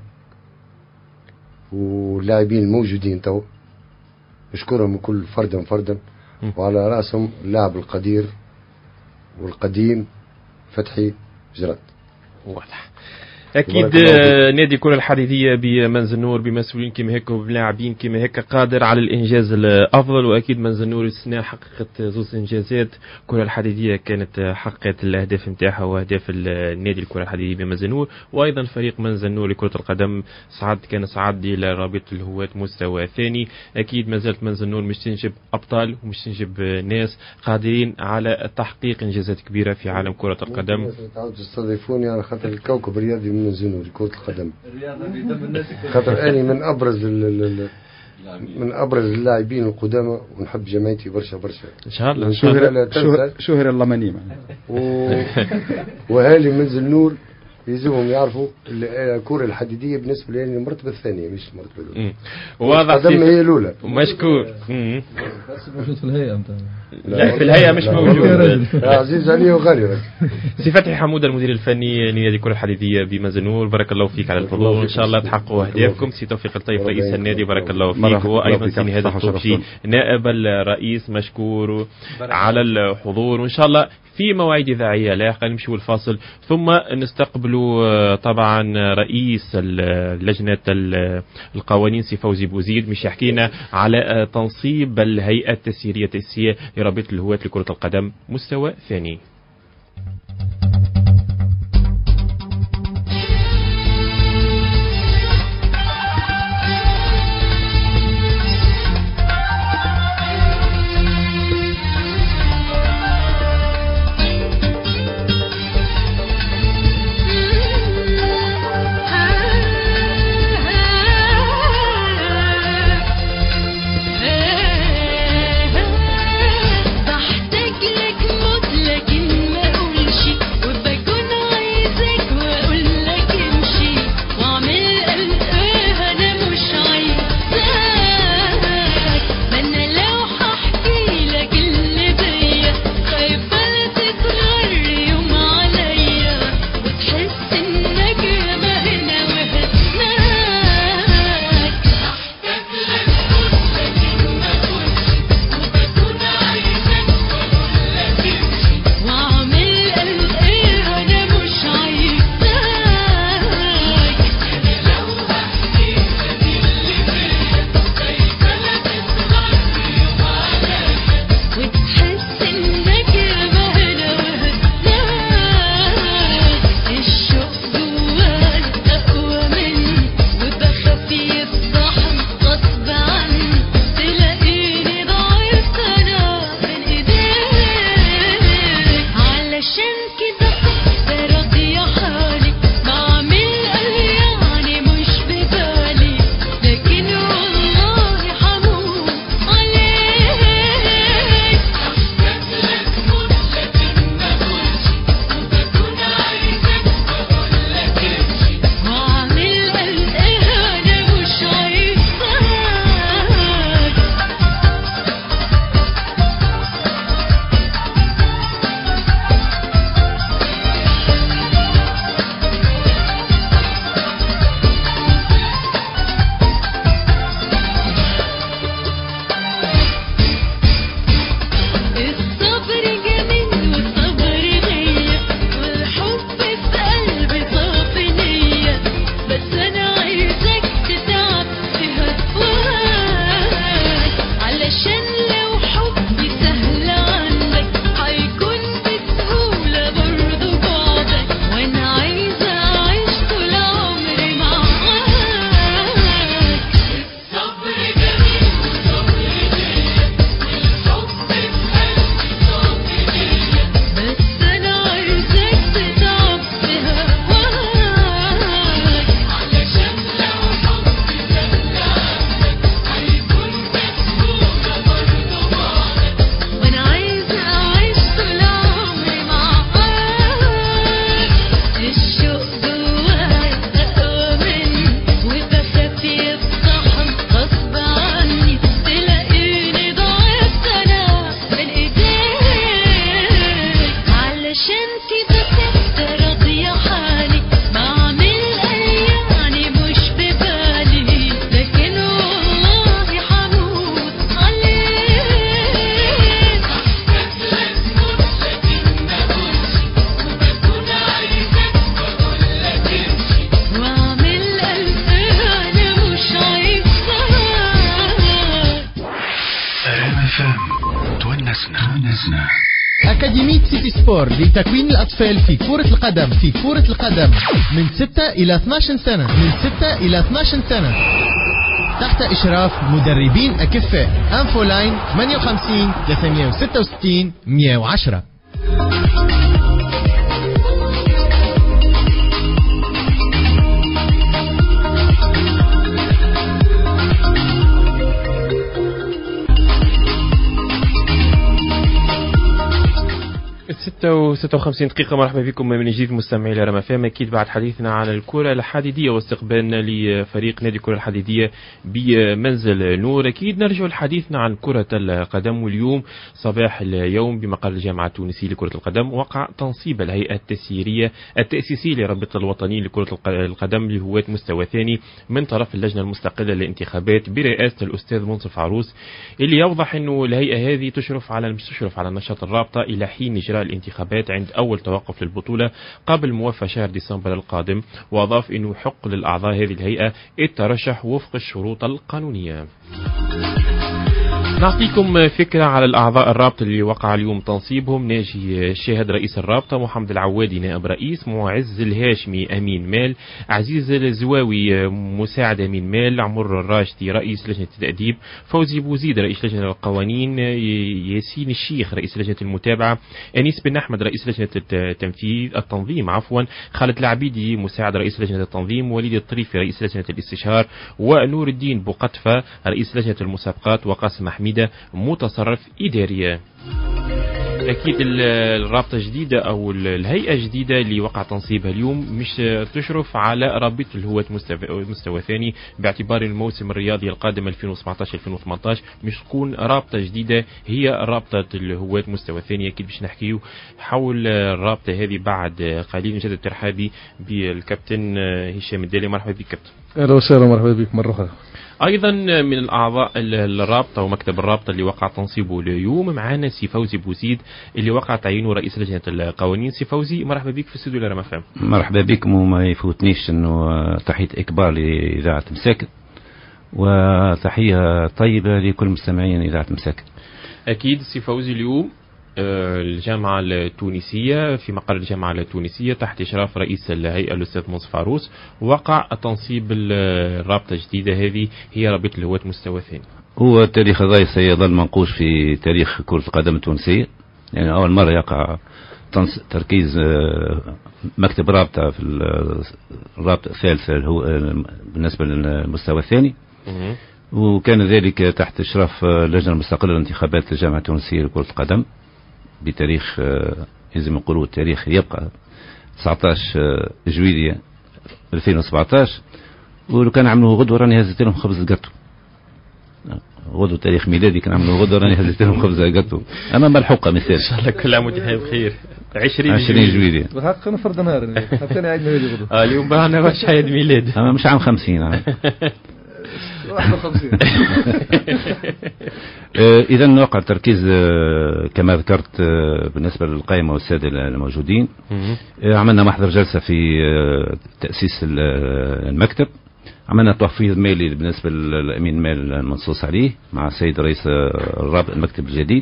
واللاعبين الموجودين تو نشكرهم كل فردا فردا وعلى رأسهم اللاعب القدير والقديم فتحي جراد. واضح. اكيد نادي الكره الحديديه بمنزل نور بمسؤولين كما هيك وبلاعبين كما هيك قادر على الانجاز الافضل، واكيد منزل نور السنه حققت زوز انجازات. الكره الحديديه كانت حققت الاهداف نتاعها واهداف النادي الكره الحديديه بمنزل نور، وايضا فريق منزل نور لكره القدم صعد كان صعد الى رابطه الهواة مستوى ثاني. اكيد ما زالت منزل نور مش تنجب ابطال ومش تنجب ناس قادرين على تحقيق انجازات كبيره في عالم كره القدم. تعاودوا تستضيفوني على خاطر الكوكب الرياضي من منزل كرة القدم خاطر أنا من أبرز من أبرز اللاعبين القدامى ونحب جماعتي برشا برشا إن شاء الله. إن شاء الله شهر اللماني و... وهالي منزل نور يلزمهم يعرفوا الكرة الحديدية بالنسبة لي المرتبة الثانية مش المرتبة الأولى. واضح. القدم هي الأولى. مشكور. بس موجود في الهيئة متاع. لا في الهيئة مش موجود. عزيز علي وغالي. سي فتحي حمود المدير الفني لنادي الكرة الحديدية بمنزل نور، بارك الله فيك على الحضور وإن شاء الله تحققوا أهدافكم. سي توفيق الطيب رئيس النادي بارك الله فيك، وأيضا سي نهاد الطوبشي نائب الرئيس مشكور على الحضور، وإن شاء الله في مواعيد إذاعية لاحقا نمشي الفاصل ثم نستقبلوا طبعا رئيس لجنة القوانين سي فوزي بوزيد مش يحكينا على تنصيب الهيئة التسييرية التأسيسية لرابطة الهواة لكرة القدم مستوى ثاني. ضحتك لك موت لكن أنفسنا. أكاديمية سيتي سبور لتكوين الأطفال في كرة القدم في كرة القدم من ستة إلى اثني عشر سنة من ستة إلى اثني عشر سنة تحت إشراف مدربين أكفاء. أنفو لاين ثمانية وخمسين ثلاثمائة وستة وستين مئة وعشرة. ستة وستة وخمسين دقيقة. مرحبا بكم من جديد مستمعي لرما فام. أكيد بعد حديثنا عن الكرة الحديدية واستقبالنا لفريق نادي الكرة الحديدية بمنزل نور، أكيد نرجع لحديثنا عن كرة القدم. واليوم صباح اليوم بمقر الجامعة التونسية لكرة القدم وقع تنصيب الهيئة التسييرية التأسيسية للرابطة الوطني لكرة القدم لهواة مستوى ثاني من طرف اللجنة المستقلة للانتخابات برئاسة الأستاذ منصف عروس، اللي يوضح أنه الهيئة هذه تشرف على تشرف على نشاط الرابطة إلى حين إجراء الانتخابات عند أول توقف للبطولة قبل موافاة شهر ديسمبر القادم. وأضاف أنه حق للأعضاء هذه الهيئة الترشح وفق الشروط القانونية. نعطيكم فكرة على الأعضاء الرابطة اللي وقع اليوم تنصيبهم: ناجي الشاهد رئيس الرابطة، محمد العوادي نائب رئيس، معز الهاشمي أمين مال، عزيز الزواوي مساعد أمين مال، عمر الراشدي رئيس لجنة التأديب، فوزي بوزيد رئيس لجنة القوانين، ياسين الشيخ رئيس لجنة المتابعة، أنيس بن أحمد رئيس لجنة التنفيذ التنظيم عفوا، خالد العبيدي مساعد رئيس لجنة التنظيم، وليد الطريفي رئيس لجنة الاستشهار، ونور الدين بوقطفة رئيس لجنة المسابقات، وقاسم حميدة متصرف إدارية. أكيد الرابطة جديدة أو الهيئة جديدة اللي وقع تنصيبها اليوم مش تشرف على رابطة الهواة مستوى ثاني، باعتبار الموسم الرياضي القادم ألفين وسبعة عشر ألفين وثمانية عشر مش تكون رابطة جديدة، هي رابطة الهواة مستوى ثاني. أكيد باش نحكيو حول الرابطة هذه بعد قليل. نجدد ترحابي بالكابتن هشام الدالي. مرحبا بك كابتن. أهلا وسهلا، مرحبا بك مرة أخرى. ايضا من الاعضاء الرابطه ومكتب الرابطه اللي وقع تنصيبه اليوم معنا سي فوزي بوزيد اللي وقع تعيينه رئيس لجنه القوانين. سي فوزي مرحبا بك في استوديو رما فام. مرحبا بكم، وما يفوتنيش انه تحيه اكبار لاذاعه مساكن وتحيه طيبه لكل مستمعين اذاعه مساكن. اكيد سي فوزي اليوم الجامعة التونسية في مقر الجامعة التونسية تحت إشراف رئيس الهيئة الأستاذ منصف عروس وقع تنصيب الرابطة الجديدة هذه هي رابطة الهواة مستوى ثاني. هو التاريخ هذا سيظل منقوش في تاريخ كرة القدم التونسية، يعني أول مرة يقع تركيز مكتب رابطة في الرابطة الثالثة بالنسبة للمستوى الثاني، وكان ذلك تحت إشراف اللجنة المستقلة للانتخابات للجامعة التونسية لكرة القدم بتاريخ لازم نقولوا التاريخ يبقى تسعة عشر جويلية ألفين وسبعة عشر، ولو كان عملوا غدوة راني هزت لهم خبز قطو، غدوة تاريخ ميلادي كان عملوا غدوة راني هزت لهم خبز قطو أمام ملحوقة مثال. إن شاء الله كل عام وانتم بخير. عشرين عشرين جويلية بالحق أنا فرد نهار حتى أنا عيد ميلادي غدوة. آه اليوم بقى واش عيد ميلاد؟ أما مش عام خمسين عام. إذا نوقع التركيز كما ذكرت بالنسبة للقائمة والسادة الموجودين. عملنا محضر جلسة في تأسيس المكتب، عملنا تحفيظ مالي بالنسبة للأمين مال المنصوص عليه مع السيد رئيس الرابط المكتب الجديد،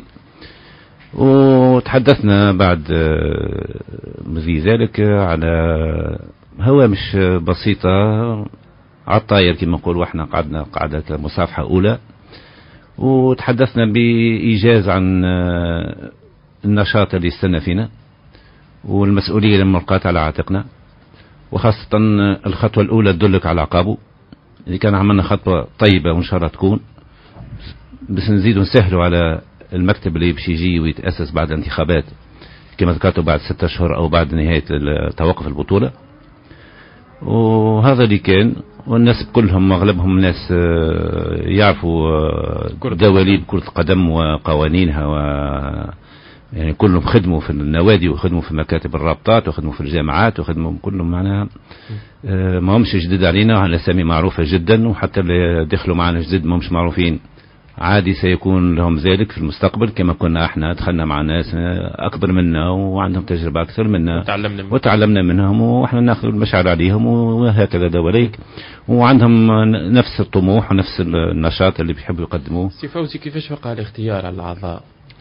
وتحدثنا بعد مزي ذلك على هوامش بسيطة على الطاير كما نقول، واحنا قعدنا قعدة مصافحة أولى وتحدثنا بإيجاز عن النشاط اللي استنى فينا والمسؤولية الملقاة على عاتقنا، وخاصة الخطوة الأولى تدلك على عقابه. إذا كان عملنا خطوة طيبة وإن شاء الله تكون، بس نزيد ونسهلوا على المكتب اللي باش يجي ويتأسس بعد الانتخابات كما ذكرتوا بعد ستة أشهر أو بعد نهاية توقف البطولة. وهذا اللي كان، والناس كلهم اغلبهم ناس يعرفوا دواليب كرة القدم وقوانينها، و يعني كلهم خدموا في النوادي وخدموا في مكاتب الرابطات وخدموا في الجامعات وخدموا كلهم معناها ما همش جدد علينا، وعلى اسامي معروفة جدا، وحتى اللي دخلوا معنا جدد ما همش معروفين، عادي سيكون لهم ذلك في المستقبل كما كنا احنا دخلنا مع ناس اكبر منا وعندهم تجربة اكثر منا وتعلمنا, من. وتعلمنا منهم، واحنا ناخذ المشاعر عليهم، وهكذا دواليك، وعندهم نفس الطموح ونفس النشاط اللي بيحبوا يقدموه. سي فوزي كيفاش وقع الاختيار على الاعضاء؟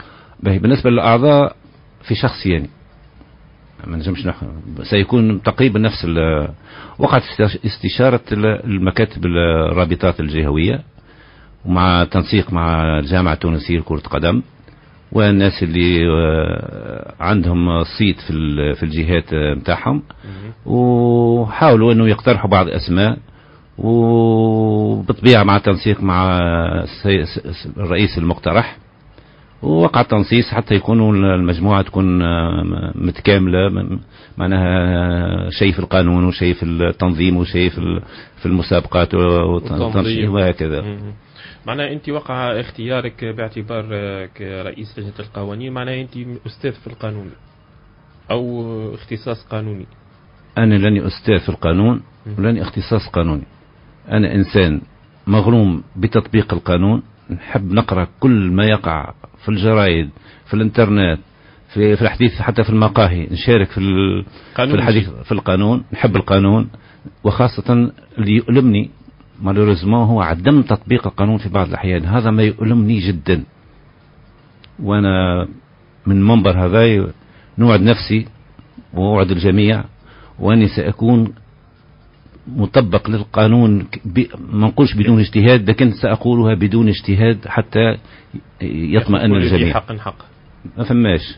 بالنسبة للأعضاء في شخصيين ما نجمش نحن سيكون تقريبا نفس وقعت استشارة المكاتب الرابطات الجهوية ومع تنسيق مع الجامعة التونسية لكرة قدم والناس اللي عندهم صيت في في الجهات متاعهم وحاولوا انه يقترحوا بعض الاسماء وبطبيعة مع تنسيق مع الرئيس المقترح ووقع تنصيص حتى يكونوا المجموعة تكون متكاملة معناها شيء في القانون وشيء في التنظيم وشيء في المسابقات والتنظيم وهكذا. معناها أنت وقع اختيارك باعتبارك رئيس لجنة القوانين معناها أنت أستاذ في القانون أو اختصاص قانوني. أنا لاني أستاذ في القانون ولاني اختصاص قانوني. أنا إنسان مغروم بتطبيق القانون نحب نقرأ كل ما يقع في الجرائد في الانترنت في في الحديث حتى في المقاهي نشارك في في الحديث في القانون نحب القانون وخاصة اللي يؤلمني مالوريزمون هو عدم تطبيق القانون في بعض الأحيان هذا ما يؤلمني جدا وأنا من منبر هذا نوعد نفسي وأوعد الجميع وأني سأكون مطبق للقانون ما نقولش بدون اجتهاد لكن سأقولها بدون اجتهاد حتى يطمئن الجميع. حق حق ما فماش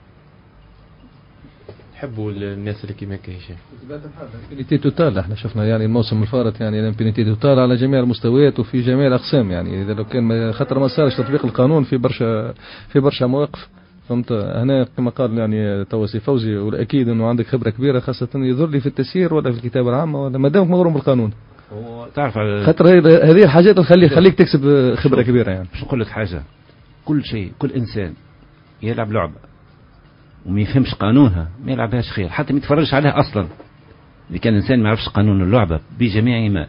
نحبوا الناس اللي كيما هشام. امبينيتي توتال احنا شفنا يعني الموسم الفارط يعني امبينيتي توتال على جميع المستويات وفي جميع الاقسام يعني اذا لو كان خاطر ما صارش تطبيق القانون في برشا في برشا مواقف فهمت هنا كما قال يعني توسي فوزي والاكيد انه عندك خبره كبيره خاصه يظهر لي في التسيير ولا في الكتابه العامه ولا ما دامك مغروم بالقانون تعرف خاطر هذه الحاجات تخلي خليك تكسب خبره كبيره يعني. باش نقول لك حاجه كل شيء كل انسان يلعب لعبه وما يفهمش قانونها ما يلعبهاش خير حتى ما يتفرجش عليها اصلا. اذا كان انسان ما يعرفش قانون اللعبه بجميع ما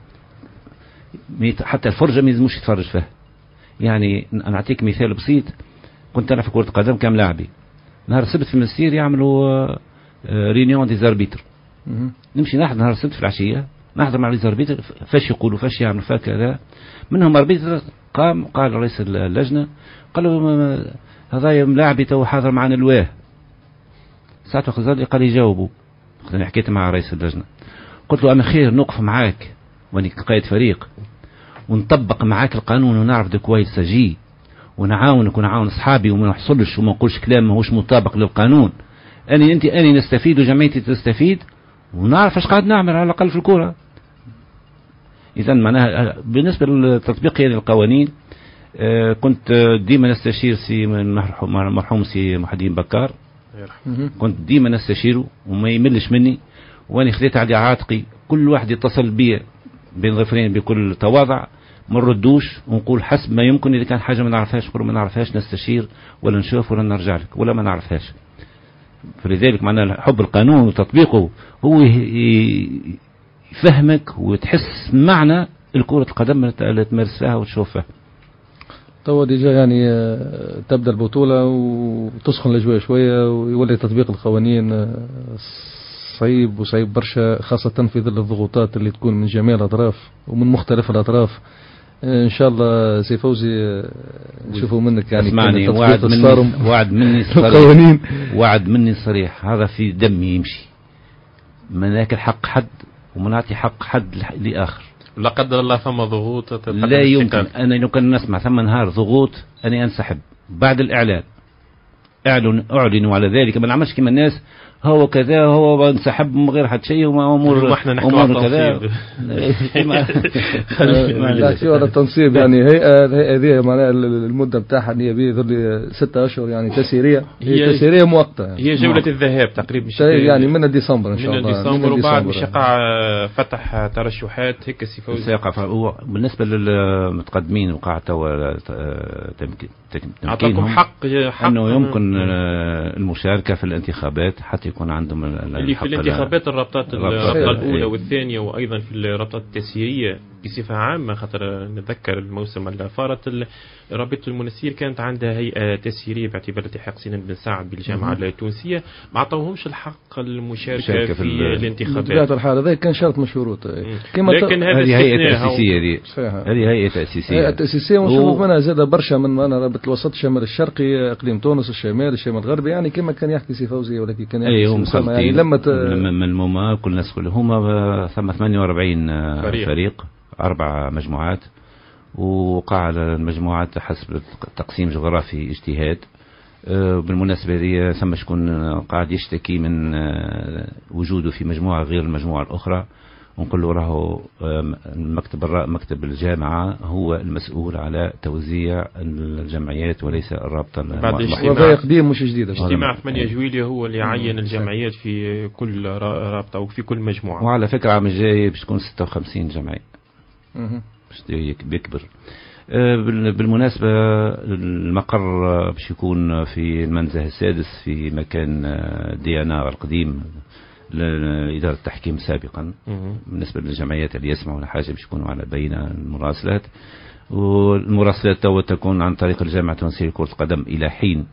حتى الفرجه ما يلزموش يتفرج فيها. يعني انا اعطيك مثال بسيط كنت انا في كره قدم كم لاعبي نهار السبت في المسير يعملوا رينيون دي زاربيتر نمشي نحضر نهار السبت في العشيه نحضر مع لي زاربيتر فاش يقولوا فاش يعملوا فكذا منهم اربيتر قام قال رئيس اللجنه قال له هذا ملاعبي تو حاضر معنا الواه ساعته خزر لي قال لي جاوبوا انا حكيت مع رئيس اللجنه قلت له انا خير نوقف معاك واني قائد فريق ونطبق معاك القانون ونعرف ده كويس سجي ونعاونك ونعاون اصحابي وما نحصلش وما نقولش كلام ماهوش مطابق للقانون. اني انت اني نستفيد وجمعيتي تستفيد ونعرف ايش قاعد نعمل على الاقل في الكره. اذا معناها بالنسبه للتطبيق القوانين آه كنت ديما نستشير سي المرحوم سي محي الدين بكار كنت ديما نستشيره وما يملش مني واني خذيت على عاتقي كل واحد يتصل بي بين ظفرين بكل تواضع ما نردوش ونقول حسب ما يمكن إذا كان حاجة ما نعرفهاش نقول ما نعرفهاش نستشير ولا نشوف ولا نرجع لك ولا ما نعرفهاش. فلذلك معناه حب القانون وتطبيقه هو يفهمك وتحس معنى الكرة القدم اللي تمارس فيها وتشوف فيها. توا ديجا يعني تبدأ البطولة وتسخن الأجواء شوية ويولي تطبيق القوانين صعيب وصعيب برشا خاصة في ظل الضغوطات اللي تكون من جميع الأطراف ومن مختلف الأطراف. ان شاء الله سي فوزي نشوفوا منك يعني اسمعني وعد مني وعد مني صريح وعد مني صريح هذا في دمي يمشي ما ناكل حق حد وما نعطي حق حد لاخر. لا قدر الله ثم ضغوط لا يمكن انا لو كان نسمع ثم نهار ضغوط انا انسحب بعد الاعلان اعلن اعلنوا على ذلك ما نعملش كما الناس هو كذا هو انسحب من غير حد شيء وما امور امور كذا لا في ولا تنصيب يعني هي هذه معناها المده بتاعها ان هي بيظل ستة اشهر يعني تسييريه هي تسييريه مؤقته هي جوله الذهاب تقريبا يعني من ديسمبر ان شاء الله من ديسمبر وبعد مش يقع فتح ترشحات هيك سي فوزي سيقع. هو بالنسبه للمتقدمين وقع توا تمكينهم حق انه يمكن المشاركه في الانتخابات حتى يكون عندهم اللي في الانتخابات الرابطات الرابطه الاولى والثانيه وايضا في الرابطات التسييريه بصفة عامة، خاطر نتذكر الموسم اللي فارت رابطة المنسير كانت عندها هيئة تسييرية باعتبار التحاق سنان بن سعد بالجامعة التونسية، ما عطوهمش الحق المشاركة في, في الانتخابات. بطبيعة الحال هذا كان شرط من شروط. لكن هذه هيئة تأسيسية دي هذه هيئة تأسيسية هيئة تأسيسية ونشوف منها زاد برشا من أنا رابطة الوسط الشمال الشرقي إقليم تونس الشمال الشمال الغربي، يعني كما كان يحكي سي فوزي ولكن كان يحكي يعني لما ت... من الموما كل الناس كلهم هما ثم ثمانية وأربعين فريق, فريق أربع مجموعات، وقع على المجموعات حسب تقسيم جغرافي اجتهاد. بالمناسبة هذه ثم شكون قاعد يشتكي من وجوده في مجموعة غير المجموعة الأخرى، ونقول له راهو مكتب مكتب الجامعة هو المسؤول على توزيع الجمعيات وليس الرابطة. وهذا قديم مش جديد. اجتماع ثمانية جويلية هو اللي يعين الجمعيات في كل رابطة أو في كل مجموعة. وعلى فكرة عام الجاي باش تكون ستة وخمسين جمعية باش بيكبر. بالمناسبة المقر باش يكون في المنزه السادس في مكان ديانا القديم لإدارة التحكيم سابقا. بالنسبة للجمعيات اللي يسمعوا حاجة باش يكونوا على بينة المراسلات، والمراسلات تو تكون عن طريق الجامعة التونسية لكرة القدم إلى حين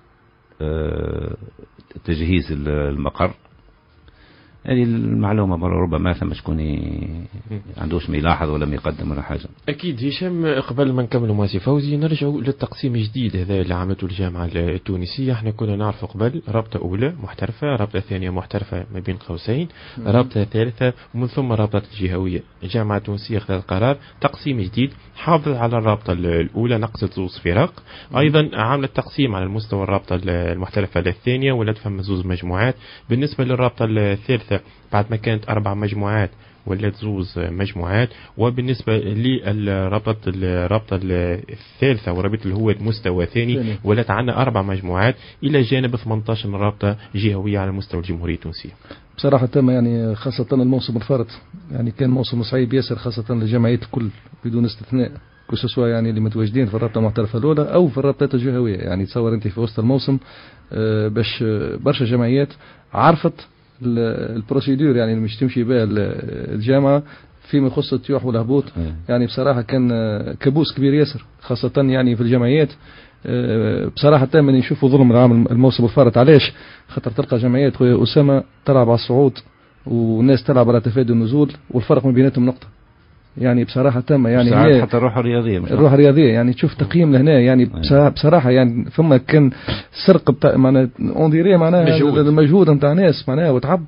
تجهيز المقر. هذه المعلومة ربما ثم شكون عندوش ما يلاحظ ولا ما يقدم ولا حاجة. أكيد هشام، قبل ما نكمل مع سي فوزي نرجعوا للتقسيم الجديد هذا اللي عملته الجامعة التونسية. احنا كنا نعرف قبل رابطة أولى محترفة، رابطة ثانية محترفة ما بين قوسين، رابطة ثالثة ومن ثم رابطة الجهوية. الجامعة التونسية أخذت قرار تقسيم جديد حافظ على الرابطة الأولى نقصت زوز فرق، أيضا عملت تقسيم على المستوى الرابطة المحترفة الثانية ولا تفهم زوز مجموعات. بالنسبة للرابطة الثالثة بعد ما كانت أربع مجموعات ولات زوز مجموعات. وبالنسبة للرابطة الرابطة الثالثة ورابطة اللي هو مستوى ثاني ولات عنا أربع مجموعات إلى جانب ثمانية عشر رابطة جهوية على مستوى الجمهورية التونسية. بصراحة تم يعني خاصة الموسم الفارط يعني كان موسم صعيب ياسر خاصة للجمعيات الكل بدون استثناء، كسوا يعني اللي متواجدين في الرابطة المحترفة الأولى أو في الرابطات الجهوية. يعني تصور أنت في وسط الموسم باش برشا جمعيات عرفت البروسيدور يعني اللي مش تمشي بها الجامعة فيما يخص الطيوح والهبوط. يعني بصراحة كان كابوس كبير ياسر خاصة يعني في الجمعيات. بصراحة دائما يشوفوا ظلم العام الموسم الفارط. علاش؟ خاطر تلقى جمعيات خويا أسامة تلعب على الصعود والناس تلعب على تفادي النزول والفرق من بيناتهم نقطة. يعني بصراحة تامة يعني هي حتى الروح الرياضية مش الروح الرياضية يعني تشوف تقييم لهنا يعني بصراحة, بصراحة يعني ثم كان سرق بتاع معناها اون معناها المجهود نتاع ناس معناها وتعب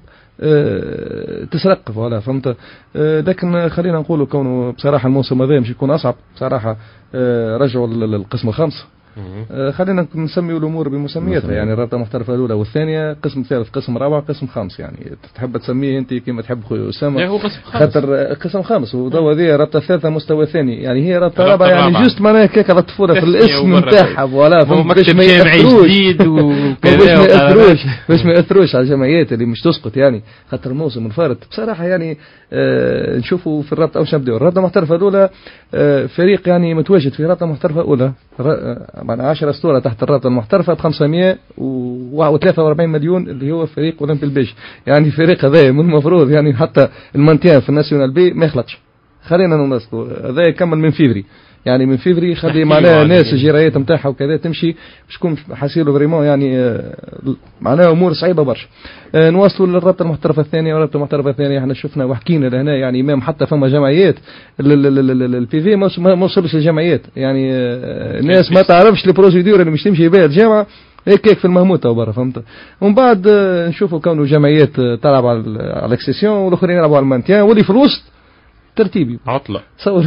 أه تسرق ولا فهمت. أه لكن خلينا نقولوا كونه بصراحة الموسم هذا مش يكون أصعب بصراحة. أه رجعوا للقسم الخامس. آه خلينا نسمي الأمور بمسمياتها يعني الرابطة المحترفة الأولى والثانية، قسم ثالث قسم رابع قسم خامس. يعني تحب تسميه أنت كما تحب خويا أسامة هو قسم خامس خاطر قسم خامس وضو هذه رابطة ثالثة مستوى ثاني يعني هي رابطة رابعة يعني جست معناها كيك على الطفولة في الاسم نتاعها ولا باش ما يأثروش باش ما يأثروش باش ما يأثروش على الجمعيات اللي مش تسقط يعني خاطر الموسم الفارط بصراحة يعني آه نشوفوا في الرابطة أو نبدأ الرابطة المحترفة الأولى آه فريق يعني متواجد في الرابطة المحترفة الأولى معنا عشرة أسطورة تحت الرابطة المحترفة بخمسمائة وثلاثة وأربعين مليون اللي هو فريق أولمبي البيش. يعني فريق هذا من المفروض يعني حتى المانتيان في الناسيونال بي ما يخلطش. خلينا ننصفوا هذا يكمل من فيفري يعني من فيفري خلي معناها ناس الجرايات نتاعها وكذا تمشي باش تكون حاسيلو فريمون يعني معناها امور صعيبه برشا. نواصلوا للرابطه المحترفه الثانيه والرابطه المحترفه الثانيه احنا شفنا وحكينا لهنا يعني امام حتى فما جمعيات البي في ما وصلش للجمعيات يعني الناس ما تعرفش البروسيدور اللي مش تمشي بها الجامعه هيك هيك في المهموته وبرا فهمت. ومن بعد نشوفوا كونوا جمعيات تلعب على الاكسيسيون والاخرين يلعبوا على المانتيان واللي في الوسط ترتيبي عطلة تصور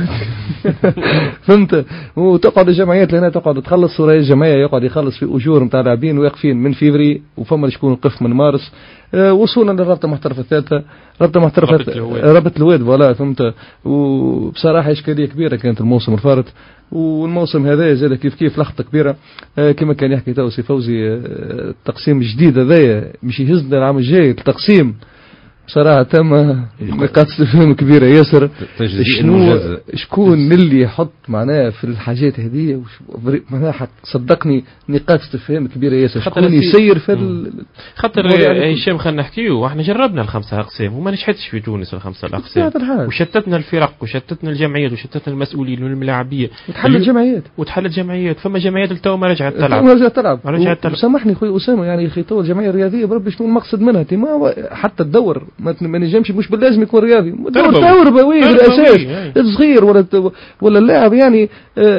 فهمت. وتقعد الجمعيات لهنا تقعد تخلص رئيس الجمعية يقعد يخلص في أجور نتاع لاعبين واقفين من فيفري وفما شكون وقف من مارس. أه وصولا للرابطة المحترفة الثالثة رابطة محترفة رابطة الواد ولا فهمت. وبصراحة إشكالية كبيرة كانت الموسم الفارط والموسم هذا زاد كيف كيف لخطة كبيرة. أه كما كان يحكي توسي فوزي التقسيم الجديد هذا مش يهزنا العام الجاي التقسيم بصراحة تم نقاط استفهام كبيرة ياسر. شنو شكون اللي يحط معناها في الحاجات هذه معناها حق صدقني نقاط استفهام كبيرة ياسر. شكون يسير في ال... خاطر هشام خلينا نحكيو واحنا جربنا الخمسة أقسام وما نجحتش في تونس الخمسة الأقسام وشتتنا الفرق وشتتنا الجمعيات وشتتنا المسؤولين والملاعبية وتحلت جمعيات وتحلت جمعيات. فما جمعيات التو ما رجعت تلعب ما رجعت تلعب رجعت تلعب. سامحني خويا أسامة يعني أخي تو الجمعية الرياضية بربي شنو المقصد منها تما حتى الدور ما نجمش مش باللازم يكون رياضي دور تربوي بالاساس صغير ولا ولا اللاعب يعني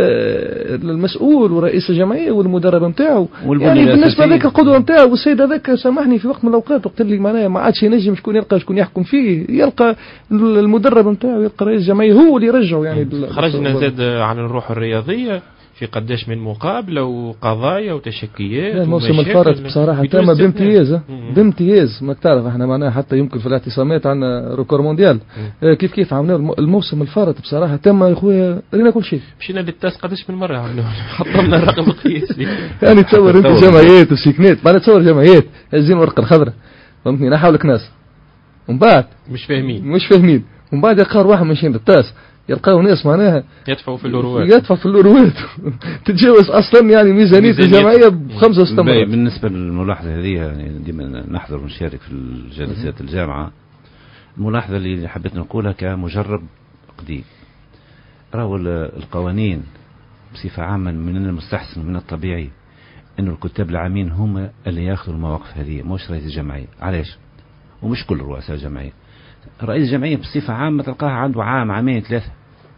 آه المسؤول ورئيس الجمعيه والمدرب نتاعو يعني بالنسبه لك القدوه نتاعو والسيد هذاك سامحني في وقت من الاوقات وقت اللي معناها ما عادش ينجم شكون يلقى شكون يحكم فيه يلقى المدرب نتاعو يلقى رئيس الجمعيه هو اللي يرجعه يعني. خرجنا زاد عن الروح الرياضيه في قداش من مقابله وقضايا وتشكيات. الموسم الفارط بصراحه تم بامتياز بامتياز ما تعرف احنا معناها حتى يمكن في الاعتصامات عندنا ريكور مونديال اه كيف كيف عملنا الموسم الفارط بصراحه تم يا خويا رينا كل شيء. مشينا للتاس قداش من مره عملنا حطمنا الرقم القياسي يعني تصور انت جمعيات وسكنات ما تصور جمعيات هزين ورقه الخضراء فهمتني نحاولك ناس ومن بعد مش فاهمين مش فاهمين ومن بعد يقار واحد ماشيين للتاس يلقاو ناس معناها يدفعوا في الأوروات يدفع في الأوروات تتجاوز أصلا يعني ميزانية الجمعية بخمسة وستين مرة. بالنسبة للملاحظة هذه يعني ديما نحضر ونشارك في الجلسات الجامعة. الملاحظة اللي حبيت نقولها كمجرب قديم راهو القوانين بصفة عامة من المستحسن من الطبيعي إنه الكتاب العامين هم اللي يأخذوا المواقف هذه مش رئيس الجمعية. علاش؟ ومش كل رؤساء الجمعية. رئيس الجمعية بصفة عامة تلقاها عنده عام عامين ثلاثة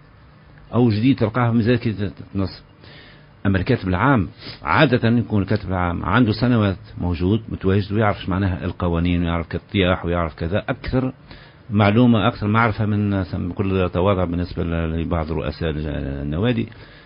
أو جديد تلقاها مازال كي تنص. أما الكاتب العام عادة يكون الكاتب العام عنده سنوات موجود متواجد ويعرف معناها القوانين ويعرف كالطياح ويعرف كذا أكثر معلومة أكثر معرفة من كل تواضع بالنسبة لبعض رؤساء النوادي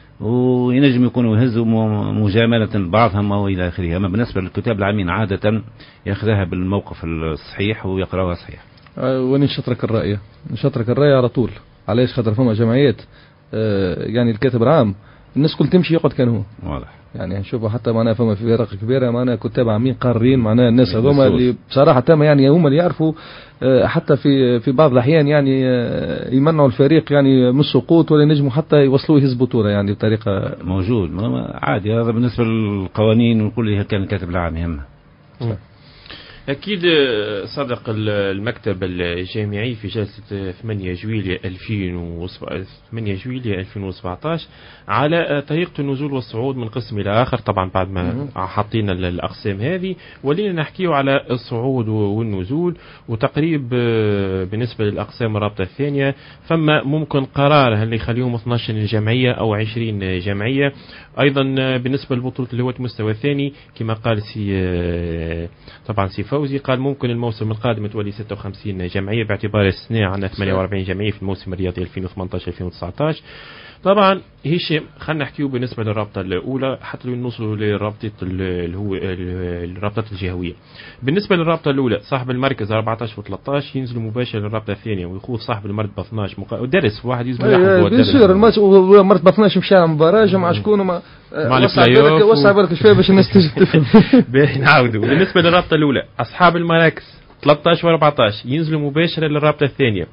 وينجم يكونوا يهزوا مجاملة بعضهم وإلى آخره. أما بالنسبة للكتاب العامين عادة يأخذها بالموقف الصحيح ويقرأها صحيح. وين نشطرك الرأي نشطرك الرأي على طول. علاش خاطر فما جمعيات آه يعني الكاتب العام الناس كل تمشي يقعد كان هو واضح يعني نشوفوا حتى معناها فما في فرق كبيره معناها كتاب عامين قارين معناها الناس هذوما اللي بصراحه تم يعني هم اللي يعرفوا آه حتى في في بعض الاحيان يعني آه يمنعوا الفريق يعني من السقوط ولا ينجموا حتى يوصلوه يهز بطوله يعني بطريقه موجود عادي. هذا بالنسبه للقوانين وكل كان الكاتب العام يهمه. أكيد صدق المكتب الجامعي في جلسة ثمانية جويلية ألفين وسبعطاش على طريقة النزول والصعود من قسم إلى آخر. طبعا بعد ما حطينا الأقسام هذه ولينا نحكيه على الصعود والنزول وتقريب بالنسبة للأقسام الرابطة الثانية. فما ممكن قرار هل يخليهم اثني عشر جمعية أو عشرين جمعية. أيضا بالنسبة للبطولة اللي هو المستوى الثاني كما قال سي طبعا سي فوزي قال ممكن الموسم القادم تولي ستة وخمسين جمعية باعتبار السنة عندنا ثمانية وأربعين جمعية في الموسم الرياضي ألفين وثمانطاش ألفين وتسعطاش. طبعا هشام خلينا نحكيو بالنسبة للرابطة الأولى حتى لو نوصلوا لرابطة اللي هو الرابطة الجهوية. بالنسبة للرابطة الأولى صاحب المركز أربعطاش وثلاثطاش ينزلوا مباشر للرابطة الثانية ويخوض صاحب المرتبة اثناش مقا... ودرس واحد يزمل يحفظ بيصير الماتش ومرتبة اثناش مشى على مباراة مع شكون وما وسع بالك وسع بالك شوية باش الناس تجي تفهم. باهي نعاودوا. بالنسبة للرابطة الأولى أصحاب المراكز ثلاثطاش وأربعطاش ينزلوا مباشرة للرابطة الثانية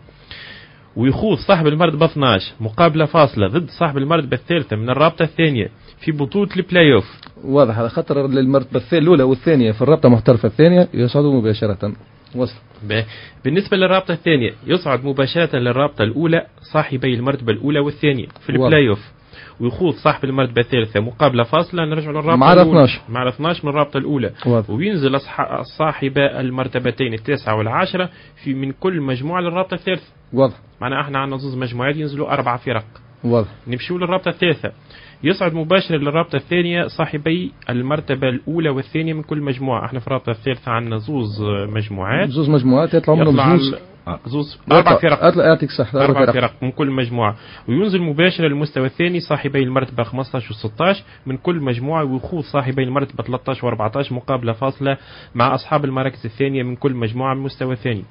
ويخوض صاحب المرتبة اثناش مقابلة فاصلة ضد صاحب المرتبة الثالثة من الرابطة الثانية في بطولة البلاي اوف. واضح على خاطر المرتبة الأولى والثانية في الرابطة المحترفة الثانية يصعدوا مباشرة. وصل. بالنسبة للرابطة الثانية يصعد مباشرة للرابطة الأولى صاحبي المرتبة الأولى والثانية في البلاي اوف ويخوض صاحب المرتبة الثالثة مقابلة فاصلة نرجع للرابطة مع اثناش مع اثناش من الرابطة الأولى واضح. وينزل صاحب المرتبتين التاسعة والعاشرة في من كل مجموعة للرابطة الثالثة. واضح. معناها احنا عندنا زوز مجموعات ينزلوا أربع فرق. واضح. نمشيو للرابطة الثالثة يصعد مباشر للرابطة الثانية صاحبي المرتبة الأولى والثانية من كل مجموعة. احنا في الرابطة الثالثة عندنا زوز مجموعات زوز مجموعات يطلعوا منهم زوز زوز أربع فرق يعطيك صح أربع فرق. فرق من كل مجموعة وينزل مباشر للمستوى الثاني صاحبي المرتبة خمسطاش وستطاش من كل مجموعة ويخوض صاحبي المرتبة ثلاثطاش وأربعطاش مقابلة فاصلة مع أصحاب المراكز الثانية من كل مجموعة من المستوى الثاني.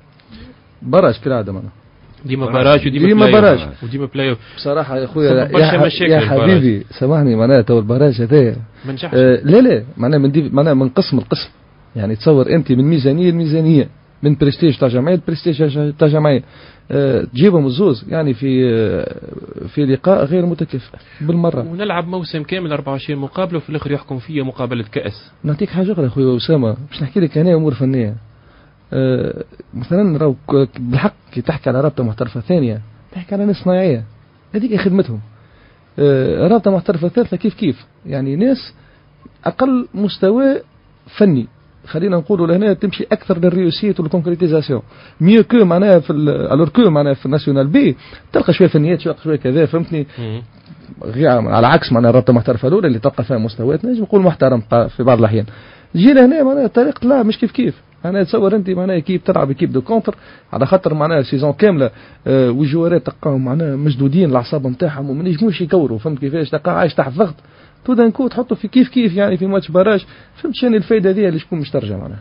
براج كالعادة معنا ديما براج وديما براج وديما بلاي بصراحة يا أخويا يا, يا حبيبي سامحني معناها تو البراج هذايا آه لا لا معناها من دي معناها من قسم القسم يعني تصور أنت من ميزانية لميزانية من برستيج تاع جمعيه برستيج تاع جمعيه أه تجيبهم الزوز يعني في أه في لقاء غير متكافئ بالمره. ونلعب موسم كامل أربعة وعشرين مقابله وفي الاخر يحكم فيه مقابله كاس. نعطيك حاجه اخرى خويا اسامه باش نحكي لك انا امور فنيه. أه مثلا راهو بالحق كي تحكي على رابطه محترفه ثانيه تحكي على ناس صناعيه هذيك خدمتهم. أه رابطه محترفه ثالثه كيف كيف يعني ناس اقل مستوى فني خلينا نقولوا لهنا تمشي اكثر للريوسيت والكونكريتيزاسيون ميو كو معناها في الور كو معناها في الناسيونال بي تلقى شويه فنيات شويه شويه كذا فهمتني. غير على عكس معناها الرابطه المحترفه الاولى اللي تلقى فيها مستويات نجم نقول محترم في بعض الاحيان. جي لهنا معناها طريقه لا مش كيف كيف. انا اتصور انت معناها كيف تلعب كيف دو كونتر على خاطر معناها سيزون كامله أه والجوارات تلقاهم معناها مشدودين الاعصاب نتاعهم وما ينجموش يكوروا فهمت كيفاش تلقى عايش تحت ضغط تو دانكو تحطه في كيف كيف يعني في ماتش باراج فهمت شنو الفايده هذه اللي شكون مش ترجع معناها.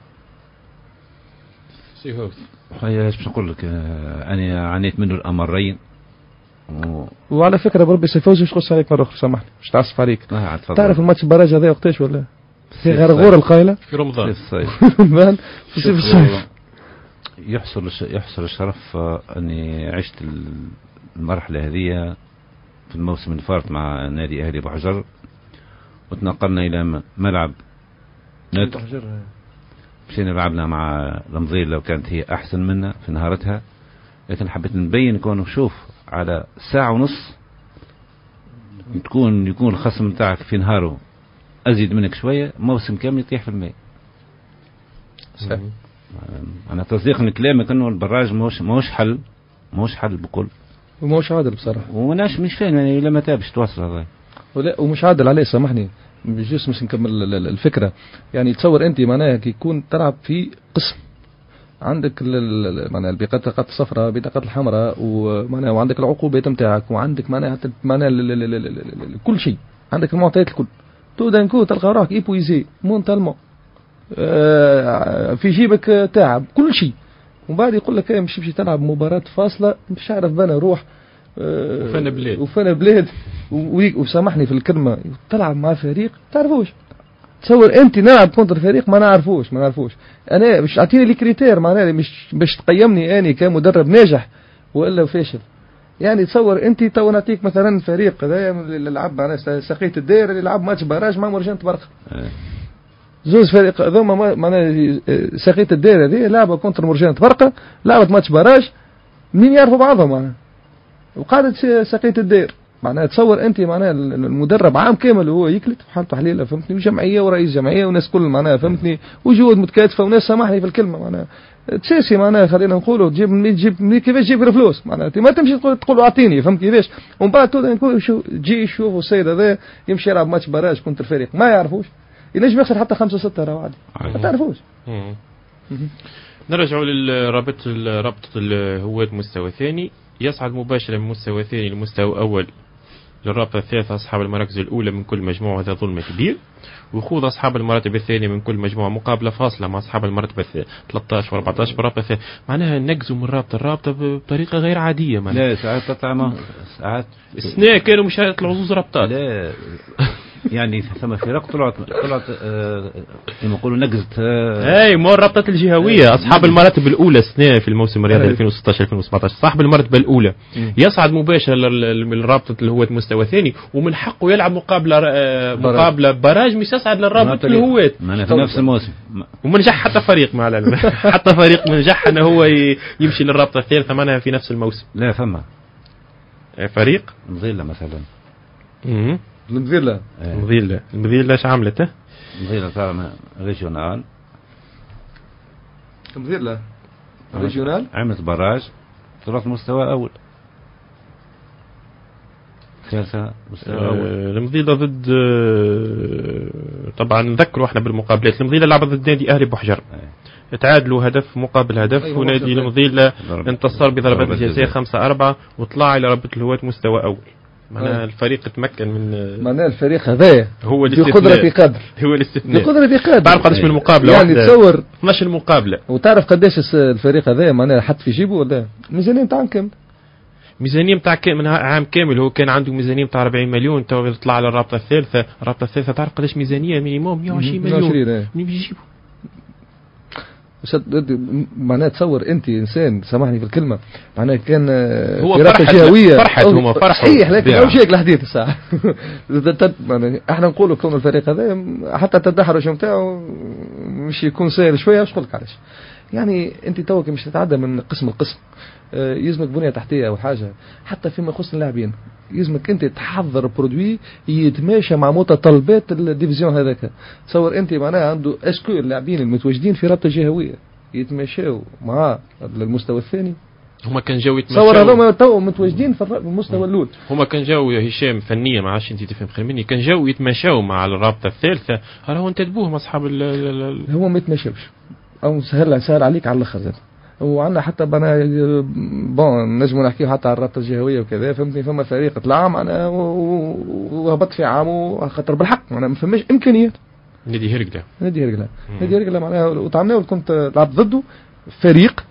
سي هو هيا باش نقول لك انا عانيت منه الامرين و... وعلى فكره بربي سي فوزي مش تقص عليك مره اخرى سامحني مش تعصف عليك. آه تعرف الماتش باراج هذا وقتاش ولا في غرغوره القايله في رمضان في الصيف في صيف الصيف يحصل يحصل الشرف اني عشت المرحله هذه في الموسم اللي فات مع نادي اهلي ابو حجر وتنقلنا الى ملعب نادي مشينا لعبنا مع رمضيل لو كانت هي احسن منا في نهارتها لكن حبيت نبين كون نشوف على ساعه ونص تكون يكون الخصم نتاعك في نهاره ازيد منك شويه موسم كامل يطيح في الماء. صحيح. انا تصديق من كلامك انه البراج ماهوش ماهوش حل ماهوش حل بكل وماهوش عادل بصراحه وناش مش فاهم يعني لما تابش توصل هذا ولا ومش عادل عليه سامحني بجوز مش نكمل الفكره يعني تصور انت معناها كي يكون تلعب في قسم عندك معناها البطاقات الصفراء البطاقات الحمراء ومعناها وعندك العقوبات نتاعك وعندك معناها معناها كل شيء عندك المعطيات الكل تو دانكو تلقى روحك ايبويزي مونتالمون في جيبك تعب كل شيء ومن بعد يقول لك مش تمشي تلعب مباراة فاصلة مش عارف بنا روح وفنا بلاد وفنا بلاد وسامحني في الكلمة تلعب مع فريق تعرفوش تصور انت نلعب كونتر فريق ما نعرفوش ما نعرفوش انا مش اعطيني لي كريتير معناها مش باش تقيمني اني كمدرب ناجح والا فاشل يعني تصور انت تو نعطيك مثلا فريق هذا اللي لعب معناها سقية الدائرة اللي لعب ماتش باراج مع مرجان برقة زوز فريق هذوما معناها سقية الدائرة هذه لعبة كونتر مرجان برقة لعبت ماتش باراج منين يعرفوا بعضهم معناها وقعدت سقية الدائرة معناها تصور انت معناها المدرب عام كامل وهو يكلت وحال تحليله فهمتني وجمعيه ورئيس جمعيه وناس كل معناها فهمتني وجهود متكاتفه وناس سامحني في الكلمه معناها تساسي معناها خلينا نقولوا تجيب تجيب كيفاش تجيب فلوس معناها ما تمشي تقول تقول اعطيني فهمت كيفاش ومن بعد تو شو تجي يشوفوا السيد هذا يمشي يلعب ماتش باراج كنت الفريق ما يعرفوش ينجم يخسر حتى خمسة ستة راه عادي ما تعرفوش. نرجعوا للرابط رابطه الهواة مستوى ثاني يصعد مباشرة من مستوى ثاني لمستوى أول للرابطة الثالثة أصحاب المراكز الأولى من كل مجموعة هذا ظلم كبير ويخوض أصحاب المراتب الثانية من كل مجموعة مقابلة فاصلة مع أصحاب المرتبة ثلاثة عشر وأربعة عشر بالرابطة الثانية معناها نقزوا من رابطة الرابطة بطريقة غير عادية معناها. لا ساعات تطلع ساعات السنة كانوا مش يطلعوا زوز رابطات لا يعني ثم فرق طلعت طلعت آه كما يقولوا نقزت آه اي مو الرابطات الجهويه آه اصحاب المراتب الاولى السنه في الموسم الرياضي ألفين وستة عشر ألفين وسبعة عشر صاحب المرتبه الاولى يصعد مباشره للرابطه اللي هو مستوى ثاني ومن حقه يلعب مقابله آه مقابله براج مش يصعد للرابطه اللي هو في نفس الموسم وما نجح حتى فريق مع العلم حتى فريق ما نجح انه هو يمشي للرابطه الثالثه معناها في نفس الموسم. لا فما فريق مظله مثلا امم المذيلة المذيلة المذيلة ايش عملت؟ المذيلة صار ريجيونال المذيلة ريجيونال عملت براج طلعت مستوى أول ثالثة مستوى أول. المذيلة ضد طبعا نذكروا احنا بالمقابلات المذيلة لعبت ضد نادي أهلي بحجر تعادلوا هدف مقابل هدف أيوة ونادي المذيلة انتصر بضربات جزاء خمسة أربعة وطلع إلى رابطة الهواة مستوى أول. معناها الفريق تمكن من معناها الفريق هذا هو بقدرة في قدر هو الاستثناء بقدرة في قدر تعرف قداش من مقابلة يعني تصور اثنا عشر مقابلة وتعرف قداش الفريق هذا معناها حط في جيبه ولا ميزانية نتاع كم ميزانية نتاع من عام كامل هو كان عنده ميزانية نتاع أربعين مليون تو يطلع على الرابطة الثالثة الرابطة الثالثة تعرف قداش ميزانية مينيموم مئة وعشرين مليون من بيجيبوا معناها تصور انت انسان سامحني في الكلمه معناها كان هو فرحة جهويه فرحة هما فرحة صحيح لكن مش هيك الحديث الساعه احنا نقولوا كون الفريق هذا حتى التدحرج نتاعو مش يكون سهل شويه. واش قلت علاش يعني انت توك مش تتعدى من قسم لقسم يلزمك بنيه تحتيه او حاجه حتى فيما يخص اللاعبين يلزمك انت تحضر برودوي يتماشى مع متطلبات الديفيزيون هذاك. تصور انت معناها عنده اسكو اللاعبين المتواجدين في رابطه جهويه يتماشاو مع المستوى الثاني. هما كان جاو يتماشاو تصور هذوما تو متواجدين في المستوى الاول. هما كان جاو يا هشام فنيا ما عادش انت تفهم خير مني كان جاو يتماشاو مع الرابطه الثالثه. هل هو انتدبوهم اصحاب ال هو ما يتماشاوش او سهل سهل عليك على الاخر زاد. وعندنا حتى بنا بون نجموا نحكيو حتى على الرابطه الجهويه وكذا فهمتني. فما فريق طلع معنا وهبط في عامه خاطر بالحق معناها ما فماش امكانيات. نادي هرقله نادي هرقله نادي هرقله معناها وتعاملنا كنت لعبت ضده فريق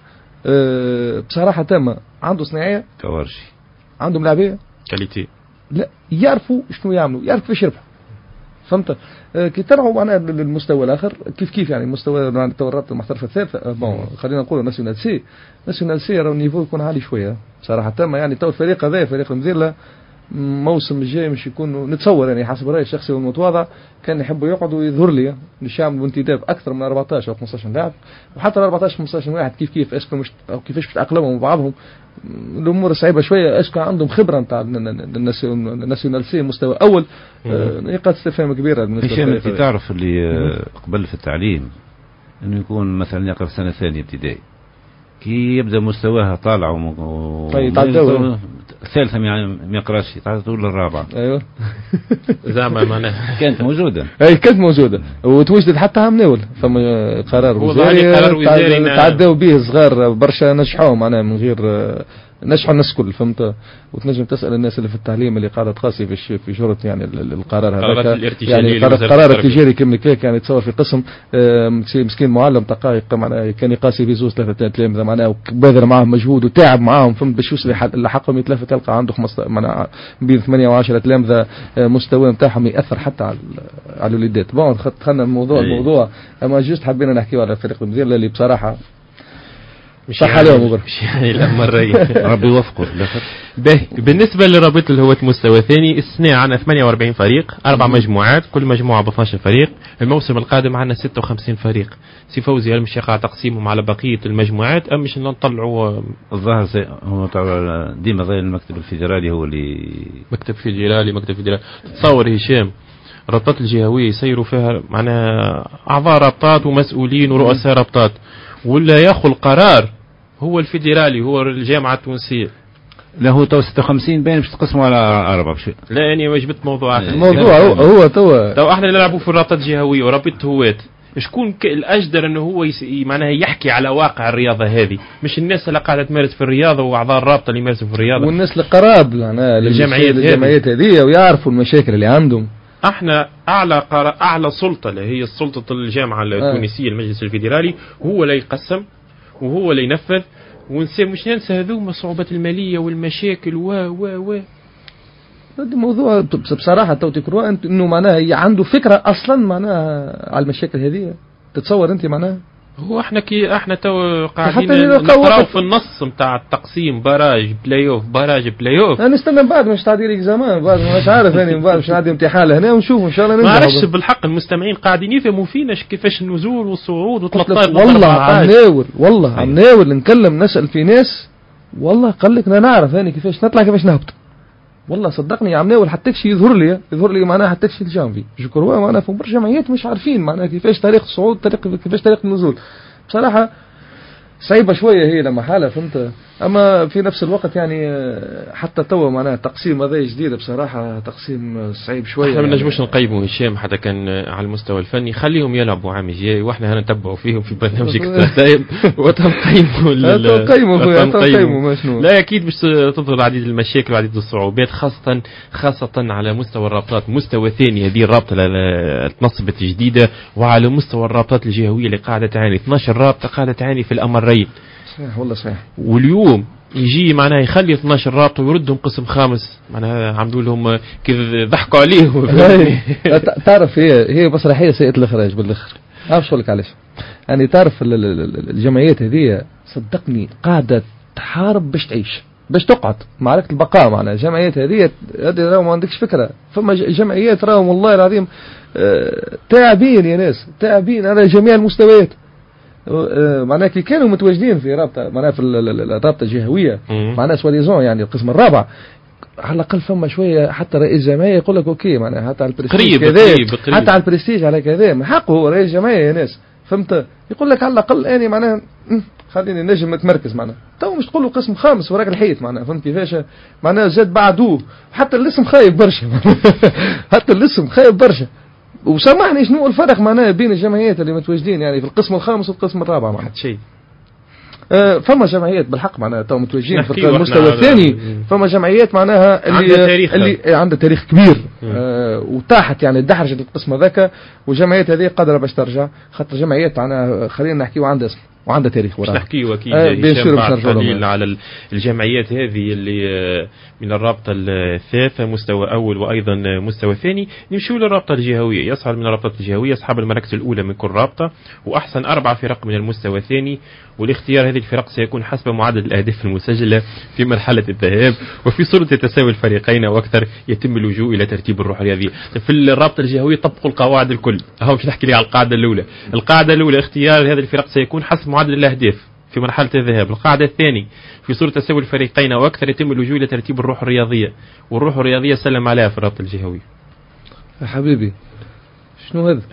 أه بصراحه تامه عنده صناعيه كوارشي عنده ملاعبيه كاليتي لا يعرفوا شنو يعملوا يعرفوا كيفاش يربحوا فهمت. أه كي ترعوا معنا للمستوى الاخر كيف كيف يعني المستوى الرابطه المحترفه الثالثه أه بون خلينا نقولوا ناسيونال سي ناسيونال سي راه النيفو يكون عالي شويه بصراحه تامه يعني تو الفريق هذا فريق المزيله موسم الجاي مش يكون نتصور يعني حسب رايي الشخصي والمتواضع كان يحبوا يقعدوا يظهر لي مش يعملوا انتداب اكثر من أربعطاش او خمسطاش لاعب وحتى أربعطاش خمسطاش واحد كيف كيف اسكو مش او كيفاش بتاقلموا بعضهم الامور صعيبه شويه. اسكو عندهم خبره نتاع الناسيونال سي مستوى اول نقاط استفهام كبيره بالنسبه لي. تعرف اللي قبل في التعليم انه يكون مثلا يقرا في سنه ثانيه ابتدائي كي يبدا مستواها طالع و طيب تعدوا الثالثه ما يقراش تعدوا للرابعه. ايوه زعما معناها كانت موجوده اي كانت موجوده وتوجدت حتى عمناول فما قرار وزاري تعدوا به صغار برشا نجحوا معناها من غير نجحوا الناس كل فهمت. وتنجم تسال الناس اللي في التعليم اللي قاعده تقاسي في في شرط يعني القرار هذا يعني قرار ارتجالي كم كيك يعني تصور في قسم مسكين معلم دقائق معناها كان يقاسي في زوز ثلاثه تلامذه معناها وبذل معاهم مجهود وتعب معاهم فهمت باش يوصل لحقهم يتلف تلقى عنده خمسطاش معناها بين ثمانية وعشرة تلامذه مستوى نتاعهم ياثر حتى على على الوليدات. بون دخلنا الموضوع الموضوع اما جوست حبينا نحكيو على فريق المزيل اللي بصراحه مش صح يعني عليهم مش يعني الأمرين ربي يوفقه. بالنسبة لرابطة الهواة مستوى ثاني السنة عنا ثمانية وأربعين فريق أربع مجموعات كل مجموعة ب اثناش فريق. الموسم القادم عنا ستة وخمسين فريق. سي فوزي هل مش يقع تقسيمهم على بقية المجموعات أم مش نطلعوا الظاهر هو ديما ظاهر المكتب الفيدرالي هو اللي مكتب فيدرالي مكتب فيدرالي. تصور هشام رابطات الجهوية يسيروا فيها معناها أعضاء رابطات ومسؤولين ورؤساء رابطات ولا ياخذ القرار هو الفيدرالي هو الجامعة التونسية. لا هو تو ستة وخمسين باين باش تقسموا على أربعة بشيء. لا يعني ما جبت موضوع آخر. الموضوع هو هو تو تو احنا نلعبوا في الرابطة الجهوية ورابطة هواة شكون الأجدر انه هو يس... معناها يحكي على واقع الرياضة هذه مش الناس اللي قاعدة تمارس في الرياضة وأعضاء الرابطة اللي يمارسوا في الرياضة والناس اللي قراب يعني الجمعيات الجمعيات هذه ويعرفوا المشاكل اللي عندهم. احنا اعلى قرار اعلى سلطه اللي هي سلطه الجامعه التونسيه المجلس الفيدرالي هو اللي يقسم وهو اللي ينفذ ونسى مش ننسى هذوما الصعوبات الماليه والمشاكل و و و هذا موضوع بصراحه تو تكروا انت انه معناها عنده فكره اصلا معناها على المشاكل هذه. تتصور انت معناها هو احنا كي احنا تو قاعدين نقراو في النص نتاع التقسيم باراج بلاي اوف باراج بلاي اوف. انا نستنى بعد مش تعدي لك زمان بعد مش عارف انا بعد مش نعدي امتحان هنا ونشوف ان شاء الله ننجح. ما عرفش بالحق المستمعين قاعدين يفهموا فينا كيفاش النزول والصعود وثلاثة والله عم ناول والله عم ناول نكلم نسال في ناس والله قال لك انا نعرف انا كيفاش نطلع كيفاش نهبط والله صدقني عم ناول حتى شيء يظهر لي يظهر لي معناها حتى شيء الجانبي شكرا معناها في برشا جمعيات مش عارفين معناها كيفاش طريق الصعود طريق كيفاش طريق النزول. بصراحة صعيبة شوية هي لما حالة فهمت. أما في نفس الوقت يعني حتى توا معناها تقسيم هذا جديد بصراحة تقسيم صعيب شوية. احنا ما نجموش نقيموا هشام حتى كان على المستوى الفني خليهم يلعبوا عام الجاي واحنا هنتبعوا فيهم في برنامجك دائم وتنقيموا تنقيموا تنقيموا شنو. لا أكيد باش تظهر عديد المشاكل وعديد الصعوبات خاصة خاصة على مستوى الرابطات مستوى ثاني. هذه الرابطة تنصبت جديدة وعلى مستوى الرابطات الجهوية اللي قاعدة تعاني اثناش رابطة قاعدة تعاني في الأمرين. صحيح والله صحيح. واليوم يجي معناها يخلي اثناش رابطة ويردهم قسم خامس معناها عملوا لهم كذا ضحكوا عليه. تعرف هي هي مسرحية سيئة الإخراج بالآخر. عارف شو لك علاش يعني تعرف الجمعيات هذه صدقني قاعدة تحارب باش تعيش باش تقعد معركة البقاء معنا. الجمعيات هذه هذه ما عندكش فكرة. فما جمعيات راهم والله العظيم تعبين يا ناس تعبين على جميع المستويات. معناها كي كانوا متواجدين في رابطة معناها في الرابطة الجهوية معناها سواليزون يعني القسم الرابع على الأقل فما شوية حتى رئيس جمعية يقول لك أوكي معناها حتى على البرستيج كذا حتى على البرستيج على كذا من حقه هو رئيس جمعية يا ناس فهمت يقول لك على الأقل أنا معناها خليني نجم متمركز معناها تو مش تقول له قسم خامس وراك الحيط معناها فهمت كيفاش معناها زاد بعدوه حتى الاسم خايب برشا حتى الاسم خايب برشا. وسامحني شنو الفرق معناها بين الجمعيات اللي متواجدين يعني في القسم الخامس والقسم الرابع معناها شيء آه فما جمعيات بالحق معناها تو متواجدين في المستوى الثاني. فما جمعيات معناها اللي عندها تاريخ اللي عندها تاريخ كبير آه وتاحت يعني دحرجت القسم هذاك وجمعيات هذه قادره باش ترجع خاطر جمعيات معناها خلينا نحكيو عندها اسم وعندها تاريخ وراها. نحكيو اكيد هشام بعد قليل على الجمعيات هذه اللي من الرابطه الثالثه مستوى اول وايضا مستوى ثاني. نمشيو للرابطه الجهويه. يصعد من الرابطه الجهويه اصحاب المراكز الاولى من كل رابطه واحسن اربع فرق من المستوى الثاني. والاختيار هذه الفرق سيكون حسب معدل الاهداف المسجله في مرحله الذهاب وفي صوره تساوي الفريقين واكثر يتم اللجوء الى ترتيب الروح الرياضيه. في الرابطه الجهويه طبقوا القواعد الكل. اهو مش نحكي لي على القاعده الاولى. القاعده الاولى اختيار هذه الفرق سيكون حسب معدل الاهداف في مرحله الذهاب. القاعده الثانيه في صوره تساوي الفريقين واكثر يتم اللجوء الى ترتيب الروح الرياضيه. والروح الرياضيه سلم عليها في الرابطه الجهويه. يا حبيبي شنو هذا؟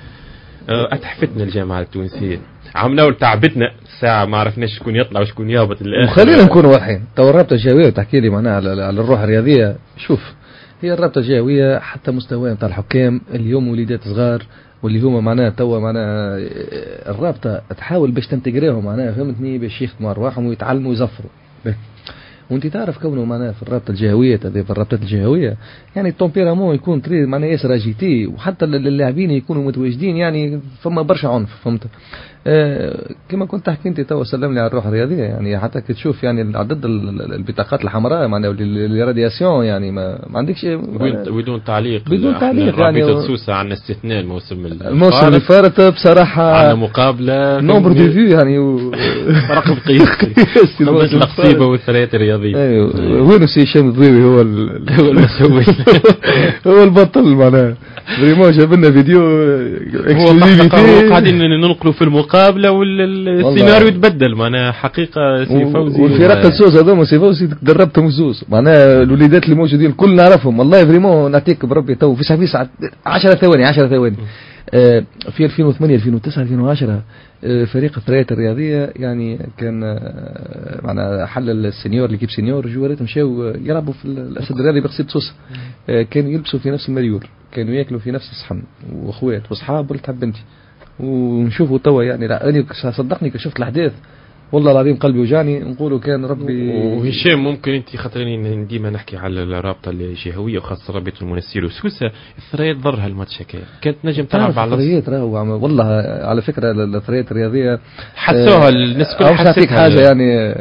اتحفتنا الجامعه التونسيه عملنا وتعبتنا ساعه ما عرفناش شكون يطلع وشكون يهبط الاخر. وخلينا نكونوا واضحين. تو الرابطه الجهويه تحكي لي معناها على الروح الرياضيه. شوف هي الرابطه الجهويه حتى مستوى نتاع الحكام اليوم وليدات صغار واللي هما معناها توا معناها الرابطه تحاول باش تنتجريهم معناها فهمتني باش يخدموا ارواحهم ويتعلموا ويزفروا. وانت تعرف كونه معناها في الرابطه الجهويه في الرابطه الجهويه يعني التومبيرامون يكون تري معناها ياسر اجيتي وحتى اللاعبين يكونوا متواجدين يعني فما برشا عنف فهمت. آه كما كنت تحكي انت تو سلم لي على الروح الرياضيه يعني حتى كي تشوف يعني عدد البطاقات الحمراء معناها الرادياسيون يعني ما, ما عندكش بدون تعليق بدون تعليق يعني رابطه سوسه عندنا استثناء الموسم الموسم اللي فات بصراحه عندنا مقابله نومبر دو فيو يعني و... رقم قياسي القصيبه والثريات الرياضيه. ايوه وين سي هشام الضويوي هو هو المسؤول هو البطل معناها فريمون جاب لنا فيديو اكسكلوزيفيتي قاعدين ننقلوا في المقابله والسيناريو يتبدل معناها حقيقه سي فوزي والفرق السوس هذوما سي فوزي دربتهم زوز معناها الوليدات اللي موجودين الكل نعرفهم والله فريمون نعطيك بربي تو في ساعه ساعه عشرة ثواني عشرة ثواني آه في ألفين وثمانية ألفين وتسعة ألفين وعشرة آه فريق الثريات الرياضيه يعني كان آه معنا حل السينيور ليكيب سينيور جوارات مشاو يلعبوا في الاسد الرياضي بقصيد سوسه آه كانوا يلبسوا في نفس المريول كانوا ياكلوا في نفس الصحن واخوات واصحاب ولتحب بنتي ونشوفوا توا يعني لا أنا صدقني كشفت الاحداث والله العظيم قلبي وجعني نقولوا كان ربي. وهشام ممكن انت خاطرين ديما نحكي على الرابطه الجهويه وخاصه رابطه المنسير وسوسه الثريات ضرها الماتش هكا كانت نجم تلعب على الثريات راهو والله على فكره الثريات الرياضيه حسوها الناس كلها حسيت حاجه يعني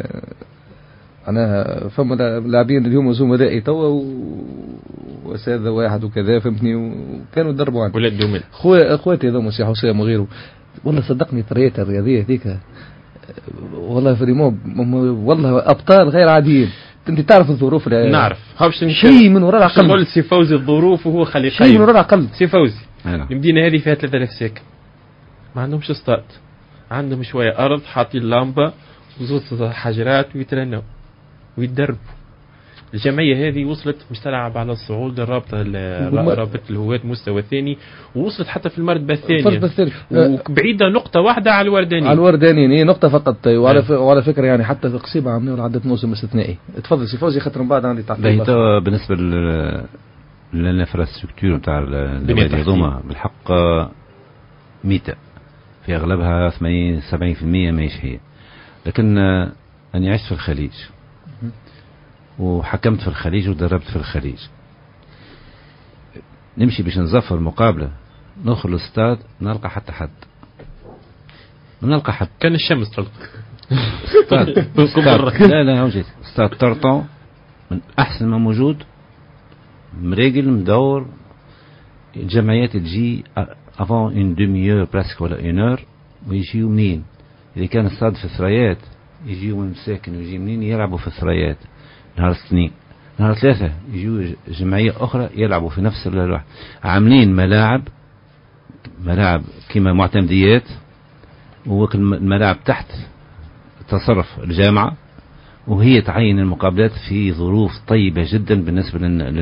انا فما لاعبين اليوم زملائي توا واساتذه واحد وكذا فهمتني وكانوا يدربوا عندي ولاد دومين خويا اخواتي هذوما سي حسام وغيره والله صدقني الثريات الرياضيه هذيك والله فريمون والله ابطال غير عاديين. انت تعرف الظروف نعرف شيء من وراء العقل نقول سي فوزي الظروف وهو خلي شيء من وراء العقل. سي فوزي المدينه هذه فيها ثلاثة آلاف ساكن ما عندهمش استاد عندهم شويه ارض حاطين لامبه وزوز حجرات ويترنوا ويتدربوا. الجمعيه هذه وصلت مش تلعب على الصعود للرابطه رابطه الهواة مستوى ثاني ووصلت حتى في المرتبه الثانيه وبعيده نقطه واحده على الورداني على الورداني هي نقطه فقط. وعلى وعلى فكره يعني حتى في قصيبه عملوا عدة موسم استثنائي. تفضل سي فوزي خاطر من بعد عندي تعقيب. بالنسبه للانفراستركتور نتاع النوادي هذوما بالحق ميته في اغلبها ثمانين سبعين بالمئة ماهيش هي. لكن اني عشت في الخليج وحكمت في الخليج ودربت في الخليج. نمشي باش نزفر مقابله ندخل الاستاد نلقى حتى حد ما نلقى حد كان الشمس طلق لا لا وجيت استاد طرطون من احسن ما موجود مريقل مدور الجمعيات تجي افون اون دومي اور بريسك ولا اون اور ويجيو منين؟ إذا كان الصاد في الثريات يجيو من مساكن ويجي منين يلعبوا في الثريات نهار الاثنين. نهار ثلاثة يجيو جمعية أخرى يلعبوا في نفس الواحد. عاملين ملاعب ملاعب كما معتمديات، ووكل الملاعب تحت تصرف الجامعة، وهي تعين المقابلات في ظروف طيبة جدا بالنسبة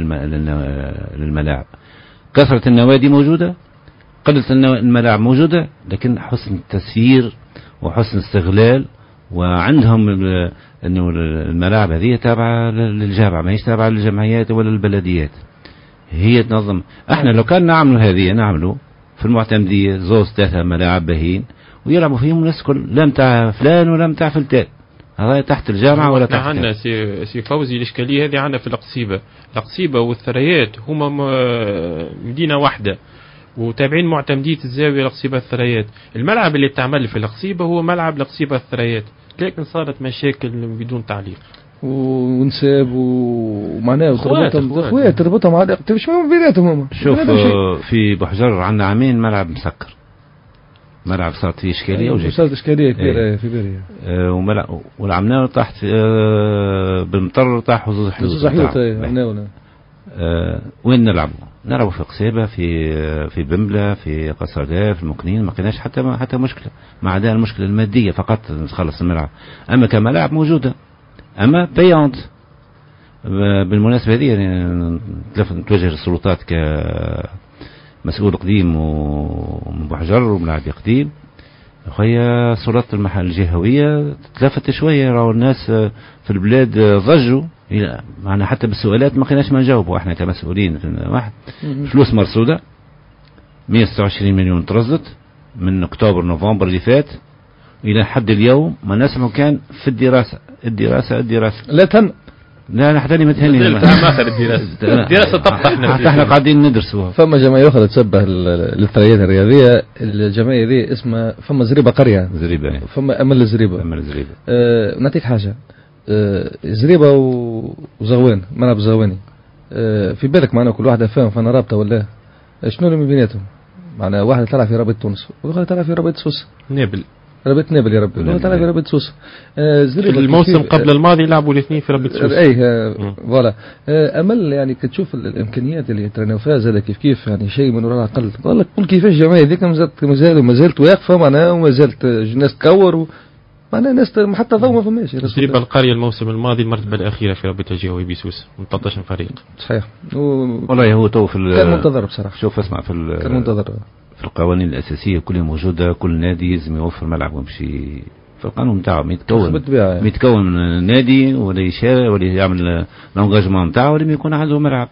للملاعب. كثرة النوادي موجودة، قلة الملاعب موجودة، لكن حسن التسيير وحسن استغلال. وعندهم انه الملاعب هذه تابعة للجامعة، ما هيش تابعة للجمعيات ولا البلديات، هي تنظم. احنا لو كان نعمل هذه نعمله في المعتمدية زوز ثلاثة ملاعب باهين ويلعبوا فيهم الناس كل، لا متاع فلان ولا متاع فلتان، هذا تحت الجامعة ولا تحت. عندنا سي, سي فوزي الإشكالية هذه عندنا في القصيبة. القصيبة والثريات هما مدينة واحدة وتابعين معتمدية الزاوية القصيبة الثريات. الملعب اللي تعمل في القصيبة هو ملعب القصيبة الثريات، لكن صارت مشاكل بدون تعليق ونساب ومعناه تربطهم اخويا تربطهم على مش بيناتهم هما. شوف في بحجر عندنا عامين ملعب مسكر، ملعب صارت فيه اشكاليه وجد صارت اشكاليه كبيره ايه في بيريا اه وملعب ولعبناه تحت اه بالمطر تحت حظوظ حلوه حظوظ حلوه عملناه اه وين نلعبوا؟ نلعبوا في قصيبه، في في بمبله، في قصرداء، في المكنين. ما كناش حتى حتى مشكله، ما عدا المشكله الماديه فقط نخلص الملعب. اما كملاعب موجوده، اما بيانت. بالمناسبه هذه يعني نتوجه للسلطات كمسؤول قديم ومن بحجر وملاعب قديم، خويا سلطات المحل الجهويه تلفت شويه، راهو الناس في البلاد ضجوا معنا حتى بالسؤالات ما كناش ما نجاوبوا احنا كمسؤولين. واحد فلوس مرصوده مئة وستة وعشرين مليون ترصدت من اكتوبر نوفمبر اللي فات الى حد اليوم ما نسمع كان في الدراسه الدراسه الدراسه لا تم لا لا حتى ما تهني ما اخر الدراسه الدراسه تبقى احنا حتى احنا قاعدين ندرسوها. فما جمعيه اخرى تسبه للثريات الرياضيه، الجمعيه ذي اسمها فما زريبه قريه زريبه فما امل زريبه امل زريبه آه نعطيك حاجه آه زريبه وزغوان ملعب زغواني آه في بالك معنا كل واحده فاهم فانا رابطه ولا شنو اللي من بيناتهم؟ معناها واحد طلع في رابطه تونس وواحد طلع في رابطه سوسه نابل رابط نابل يا ربي طلع في رابط سوسه. آه الموسم قبل الماضي لعبوا الاثنين في رابط سوسه. اي فوالا آه امل يعني كتشوف الامكانيات اللي ترى فيها زاد كيف كيف يعني شيء من وراء اقل. قال لك قول كيفاش الجمعيه ذيك ما زالت ما زالت واقفه معناها وما زالت الناس تكور معناها الناس حتى ضوء ما فماش. تجربه القريه الموسم الماضي المرتبه الاخيره في رابط الجهوي بسوسه من ثلاثة عشر فريق. صحيح و... والله هو تو في كان منتظر بصراحه. شوف اسمع في كان منتظر في القوانين الأساسية كلها موجودة، كل نادي لازم يوفر ملعب ويمشي في القانون نتاعو ميتكون ميتكون من نادي ولا يشارك ولا يعمل لونجاجمون نتاعو لازم يكون عنده ملعب.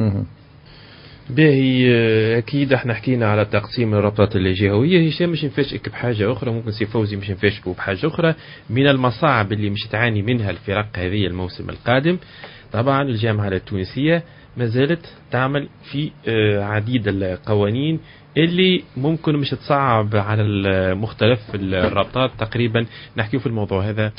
باهي اكيد احنا حكينا على تقسيم الرابطات الجهويه. هشام مش نفاجئك بحاجه اخرى، ممكن سي فوزي مش نفاجئكوا بحاجه اخرى من المصاعب اللي مش تعاني منها الفرق هذه الموسم القادم. طبعا الجامعه التونسيه ما زالت تعمل في عديد القوانين اللي ممكن مش تصعب على مختلف الرابطات. تقريبا نحكي في الموضوع هذا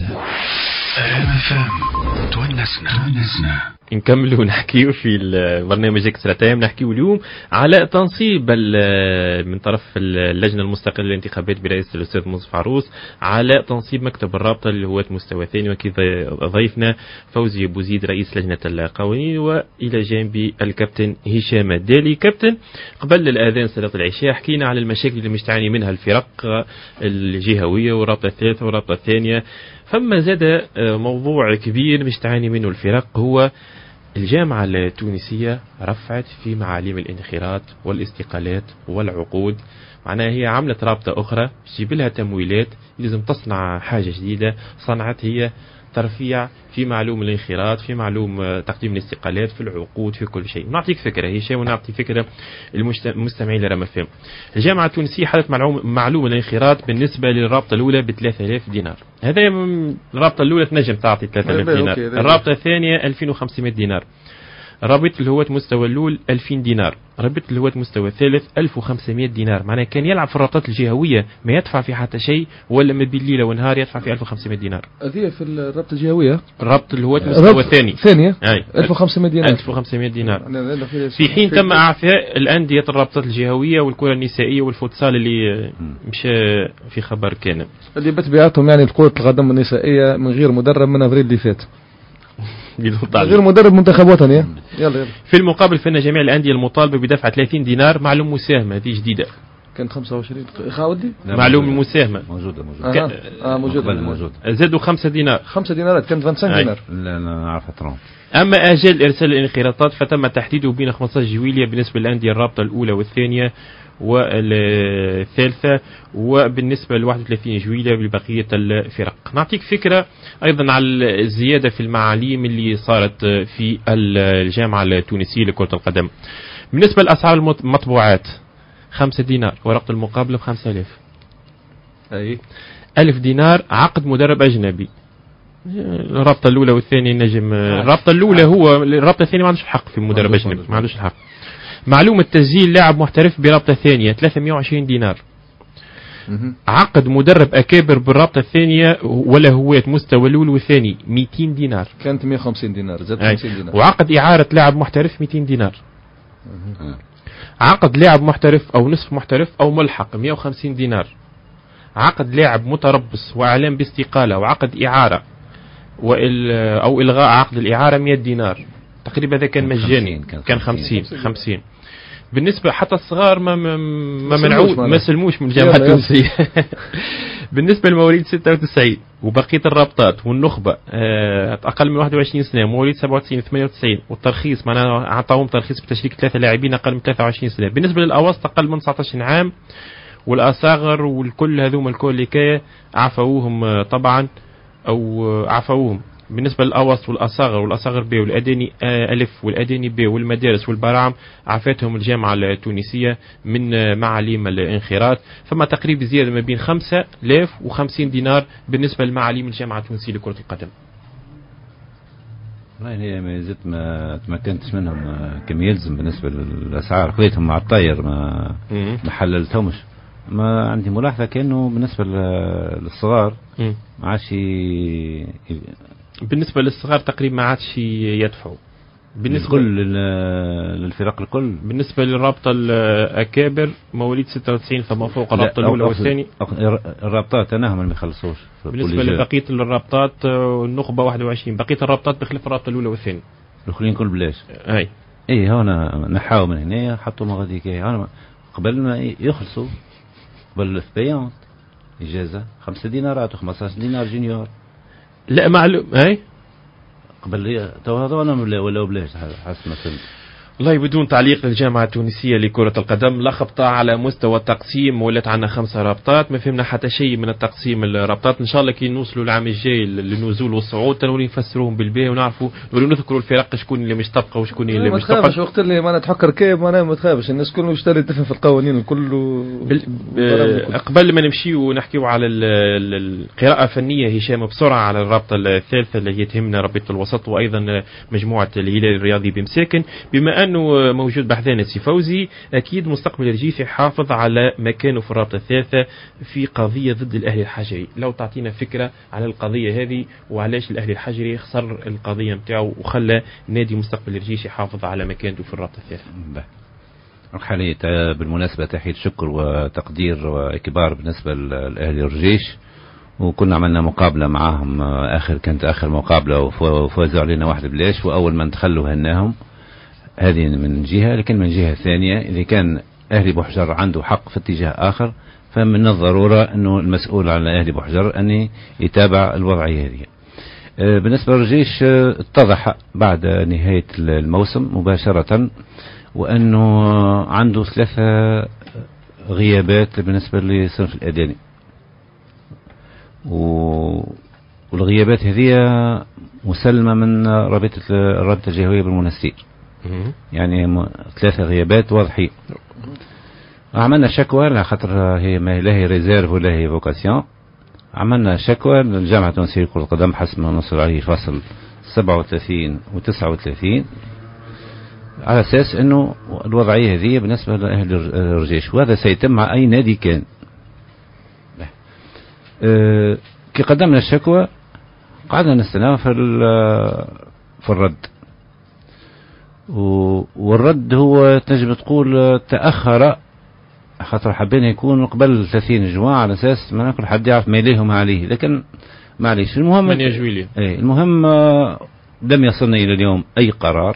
نكمل ونحكيه في البرنامج اكسترا تايم. نحكيه اليوم على تنصيب من طرف اللجنة المستقلة للانتخابات برئاسة الأستاذ مصطفى عروس على تنصيب مكتب الرابطة اللي هو مستوى ثاني، وكذا ضيفنا فوزي بوزيد رئيس لجنة القوانين، وإلى جانبي الكابتن هشام الدالي. كابتن، قبل الآذان صلاة العشاء حكينا على المشاكل اللي مش تعاني منها الفرق الجهوية والرابطة الثالثة والرابطة الثانية. فما زاد موضوع كبير مش تعاني منه الفرق، هو الجامعة التونسية رفعت في معاليم الانخراط والاستقالات والعقود. معناها هي عملت رابطة أخرى تجيب لها تمويلات، لازم تصنع حاجة جديدة. صنعت هي ترفيع في معلوم الانخراط، في معلوم تقديم الاستقالات، في العقود، في كل شيء. نعطيك فكرة هشام ونعطي فكرة المستمعين لرما فهم. الجامعة التونسية حدث معلوم الانخراط بالنسبة للرابطة الأولى ب ثلاثة آلاف دينار. هذا الرابطة الأولى تنجم تعطي ثلاثة آلاف دينار. الرابطة الثانية ألفين وخمسمائة دينار. رابط الهواة مستوى الأول ألفين دينار، رابط الهواة مستوى الثالث ألف وخمسمائة دينار. معناها كان يلعب في الرابطات الجهوية ما يدفع في حتى شيء، ولا ما بين ليلة ونهار يدفع في ألف وخمسمائة دينار. هذه في الرابطة الجهوية، رابط الهواة مستوى الثاني ثانية ألف وخمسمائة دينار ألف وخمسمائة دينار. في حين تم إعفاء الأندية الرابطات الجهوية والكرة النسائية والفوتسال اللي مش في خبر كان اللي بتبيعتهم يعني كرة القدم النسائية من غير مدرب من أفريل اللي فات غير مدرب منتخب وطني. يلا يلا. في المقابل فإن جميع الأندية المطالبة بدفع ثلاثين دينار معلوم مساهمة، هذه جديدة. كان خمسة وعشرين خاودي معلوم المساهمة موجودة موجودة اه, آه موجودة موجود. زادوا خمسة دينار خمسة دينارات كانت خمسة وعشرين دينار. لا أنا عارفة ترون. أما أجل إرسال الانخراطات فتم تحديده بين خمسة عشر جويلية بالنسبة للأندية الرابطة الأولى والثانية والثالثة، وبالنسبة ل واحد وثلاثين جويلية لبقية الفرق. نعطيك فكرة أيضا على الزيادة في المعاليم اللي صارت في الجامعة التونسية لكرة القدم. بالنسبة لأسعار المطبوعات خمسة دينار ورقة المقابلة بخمسة آلاف. أي ألف دينار عقد مدرب أجنبي. الرابطة الأولى والثانية نجم الرابطة الأولى هو الرابطة الثانية ما عندوش الحق في مدرب أجنبي، ما عندوش الحق. معلومة تسجيل لاعب محترف برابطة ثانية ثلاثمائة وعشرين دينار. عقد مدرب أكابر بالرابطة الثانية ولا هواة مستوى الأول والثاني مئتين دينار. كانت مئة وخمسين دينار زاد خمسين دينار. وعقد إعارة لاعب محترف مئتين دينار. عقد لاعب محترف أو نصف محترف أو ملحق مئة وخمسين دينار. عقد لاعب متربص وإعلام باستقالة وعقد إعارة أو إلغاء عقد الإعارة مئة دينار تقريبا. هذا كان مجاني، كان خمسين خمسين. بالنسبة حتى الصغار ما ما منعوش ما سلموش من الجامعة التونسية. بالنسبة لمواليد ستة وتسعين وبقية الرابطات والنخبة أقل من واحد وعشرين سنة، مواليد سبعة وتسعين ثمانية وتسعين والترخيص معناها أعطاهم ترخيص بتشريك ثلاثة لاعبين أقل من ثلاثة وعشرين سنة. بالنسبة للأوسط أقل من تسعة عشر عام والأصاغر والكل هذوما الكل اللي عفوهم طبعا أو عفوهم. بالنسبة للأوسط والأصاغر والأصاغر بي والأداني ألف والأداني بي والمدارس والبراعم عفتهم الجامعة التونسية من معاليم الانخراط. فما تقريبا زيادة ما بين خمسة آلاف وخمسين دينار بالنسبة لمعاليم الجامعة التونسية لكرة القدم. والله هي ما زلت ما تمكنتش منهم كما يلزم بالنسبة للأسعار، خذيتهم مع الطاير ما ما حللتهمش. ما عندي ملاحظة كأنه بالنسبة للصغار ما عادش بالنسبة للصغار تقريبا ما عادش يدفعوا. بالنسبة للفرق الكل بالنسبة للرابطة الأكابر مواليد ستة وتسعين فما فوق الرابطة الأولى والثانية الرابطات أنهم ما يخلصوش. بالنسبة لبقية الرابطات النخبة واحد وعشرين، بقية الرابطات بخلاف الرابطة الأولى والثانية الآخرين كل بلاش. أي إيه هنا نحاول من هنا حطوا مغاديك هنا قبل ما يخلصوا قبل البيانت إجازة خمسة دينارات وخمسة عشر دينار جونيور. لا معلوم هاي قبل توهضونا ولا ولا بلاش حسب ما فهمت. والله بدون تعليق للجامعة التونسية لكرة القدم لا خبطة على مستوى التقسيم، ولات عنا خمسة رابطات ما فهمنا حتى شيء من التقسيم الرابطات. إن شاء الله كي نوصلوا العام الجاي للنزول والصعود تنولي نفسروهم بالباهي ونعرفوا نولي نذكروا الفرق شكون اللي مش تبقى وشكون اللي مش تبقى. ما تخافش وقت اللي ما أنا تحكر كيف ما أنا ما تخافش الناس كلهم يشتري تفهم في القوانين الكل. بال... قبل ما نمشي ونحكيو على القراءة الفنية هشام بسرعة على الرابطة الثالثة اللي هي تهمنا رابطة الوسط وأيضا مجموعة الهلال الرياضي بمساكن. بما أنه موجود بحثنا سي فوزي أكيد مستقبل الرجيفي حافظ على مكانه في الرابطة الثالثة في قضية ضد الأهلي الحجري. لو تعطينا فكرة على القضية هذه وعلاش الأهلي الحجري خسر القضية متاعه وخلى نادي مستقبل الرجيفي حافظ على مكانته في الرابطة الثالثة. حاليا بالمناسبة تحية شكر وتقدير وإكبار بالنسبة للأهلي الرجيش، وكنا عملنا مقابلة معهم آخر كانت آخر مقابلة وفازوا علينا واحد بلاش، وأول ما دخلوا هناهم هذه من جهة. لكن من جهة ثانية إذا كان أهلي بوحجر عنده حق في اتجاه آخر فمن الضرورة أنه المسؤول عن أهلي بوحجر أن يتابع الوضعية هذه. بالنسبة للرجيش اتضح بعد نهاية الموسم مباشرة وأنه عنده ثلاثة غيابات بالنسبة لصنف الأداني، والغيابات هذه مسلمة من رابطة الرابطة الجهوية بالمنستير، يعني ثلاثة غيابات واضحين. عملنا شكوى لخاطر هي ما لا هي ريزيرف ولا هي فوكاسيون. عملنا شكوى للجامعة التونسية لكرة القدم حسب ما نصل عليه فصل سبعة وثلاثين و تسعة وثلاثين على أساس أنه الوضعية هذه بالنسبة لأهل الرجيش، وهذا سيتم مع أي نادي كان. أه كي قدمنا الشكوى قعدنا نستنى في في الرد، والرد هو تنجم تقول تأخر، خاطر حبينا يكون قبل ثلاثين جوان على أساس ما كل حد يعرف ما يليهم عليه، لكن معليش. المهم من يجويلي ايه المهم لم يصلنا إلى اليوم أي قرار،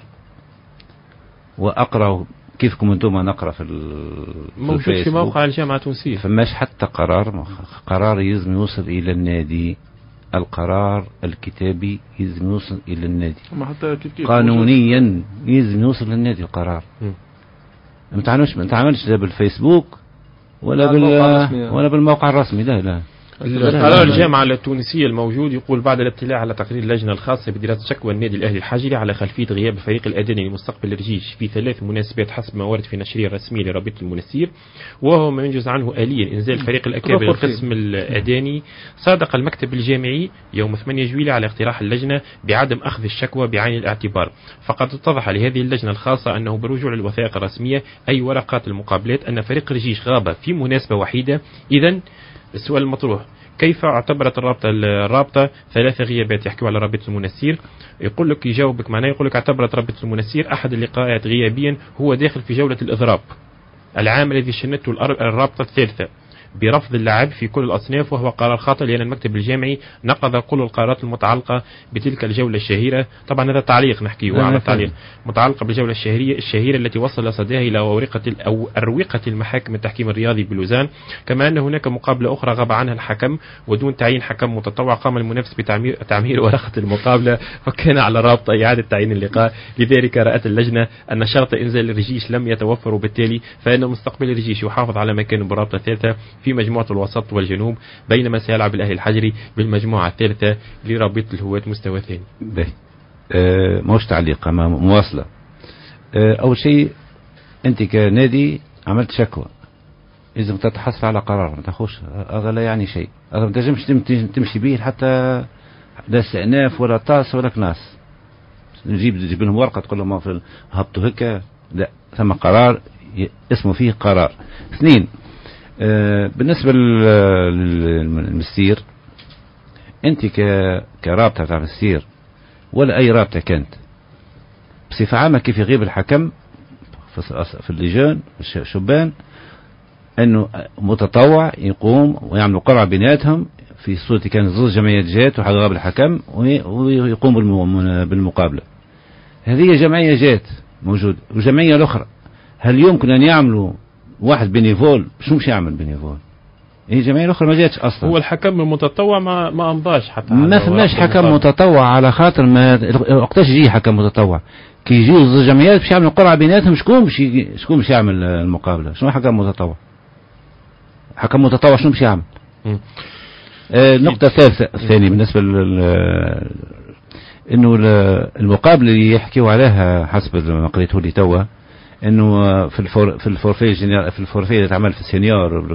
وأقرأ كيفكم أنتم نقرأ في موجود في موقع الجامعة التونسية، فماش حتى قرار قرار يلزم يوصل إلى النادي، القرار الكتابي يلزم يوصل إلى النادي قانونيا، يلزم يوصل للنادي القرار. ما تعملش ما تعملش لا بالفيسبوك ولا بال ولا بالموقع الرسمي، لا لا. قرار الجامعة التونسية الموجود يقول بعد الاطلاع على تقرير اللجنة الخاصة بدراسة شكوى النادي الأهلي الحجري على خلفية غياب الفريق الأدني لمستقبل الرجيش في ثلاث مناسبات حسب ما ورد في النشرية الرسمية لرابطة المنسير، وهو ما ينجز عنه آليا إنزال فريق الأكابر القسم الأداني، صادق المكتب الجامعي يوم ثمانية جويلية على اقتراح اللجنة بعدم أخذ الشكوى بعين الاعتبار، فقد اتضح لهذه اللجنة الخاصة أنه بالرجوع للوثائق الرسمية أي ورقات المقابلات أن فريق الرجيش غاب في مناسبة وحيدة. إذن السؤال المطروح، كيف اعتبرت الرابطة الرابطة ثلاثة غيابات؟ يحكوا على رابطة المنسير، يقول لك يجاوبك معناه يقول لك اعتبرت رابطة المنسير أحد اللقاءات غيابيا هو داخل في جولة الإضراب العام الذي شنته الرابطة الثالثة برفض اللعب في كل الأصناف، وهو قرار خاطئ لأن المكتب الجامعي نقض كل القرارات المتعلقة بتلك الجولة الشهيرة. طبعا هذا تعليق نحكيه على تعليق متعلقة بالجولة الشهرية الشهيرة التي وصل صداها إلى أورقة أو أروقة المحاكم التحكيم الرياضي بلوزان، كما أن هناك مقابلة أخرى غاب عنها الحكم ودون تعيين حكم متطوع قام المنافس بتعمير تعمير ورقة المقابلة، وكان على الرابطة إعادة تعيين اللقاء. لذلك رأت اللجنة أن شرط إنزال الرجيش لم يتوفر، وبالتالي فإن مستقبل الرجيش يحافظ على مكانه بالرابطة الثالثة في مجموعة الوسط والجنوب، بينما سيلعب الأهلي الحجري بالمجموعة الثالثة لرابطة الهواة مستوى ثاني. أه موش تعليق أما مواصلة. أه أول شيء أنت كنادي عملت شكوى، إذا تتحصل على قرار ما تاخوش، هذا لا يعني شيء، هذا ما تنجمش تمشي به حتى لا استئناف ولا طاس ولا كناس، نجيب تجيب لهم ورقة تقول لهم هبطوا هكا، لا، ثم قرار اسمه فيه قرار. اثنين، آه بالنسبة للمسير، انت كرابطة تاع المسير ولا اي رابطة كانت بصفة عامة كيف يغيب الحكم في اللجان الشبان انه متطوع يقوم ويعملوا قرعة بيناتهم في صورة كان زوج جمعيات جات وحد غاب الحكم ويقوم بالمقابلة. هذه جمعية جات موجودة وجمعية الأخرى، هل يمكن أن يعملوا واحد بنيفول؟ شو مش يعمل بنيفول؟ هي جمعية الأخرى ما جاتش أصلا. هو الحكم المتطوع ما ما أمضاش حتى، ما فماش حكم متطوع على خاطر ما وقتاش يجي حكم متطوع كي يجيو زوج جمعيات باش يعملوا قرعة بيناتهم، شكون باش شكون باش يعمل المقابلة؟ شنو حكم متطوع؟ حكم متطوع شنو باش يعمل؟ النقطة الثالثة الثانية بالنسبة لل انه المقابله اللي يحكيوا عليها حسب ما قريته لي توا، انه في الفور في الفورفي في الفورفي اللي تعمل في السينيور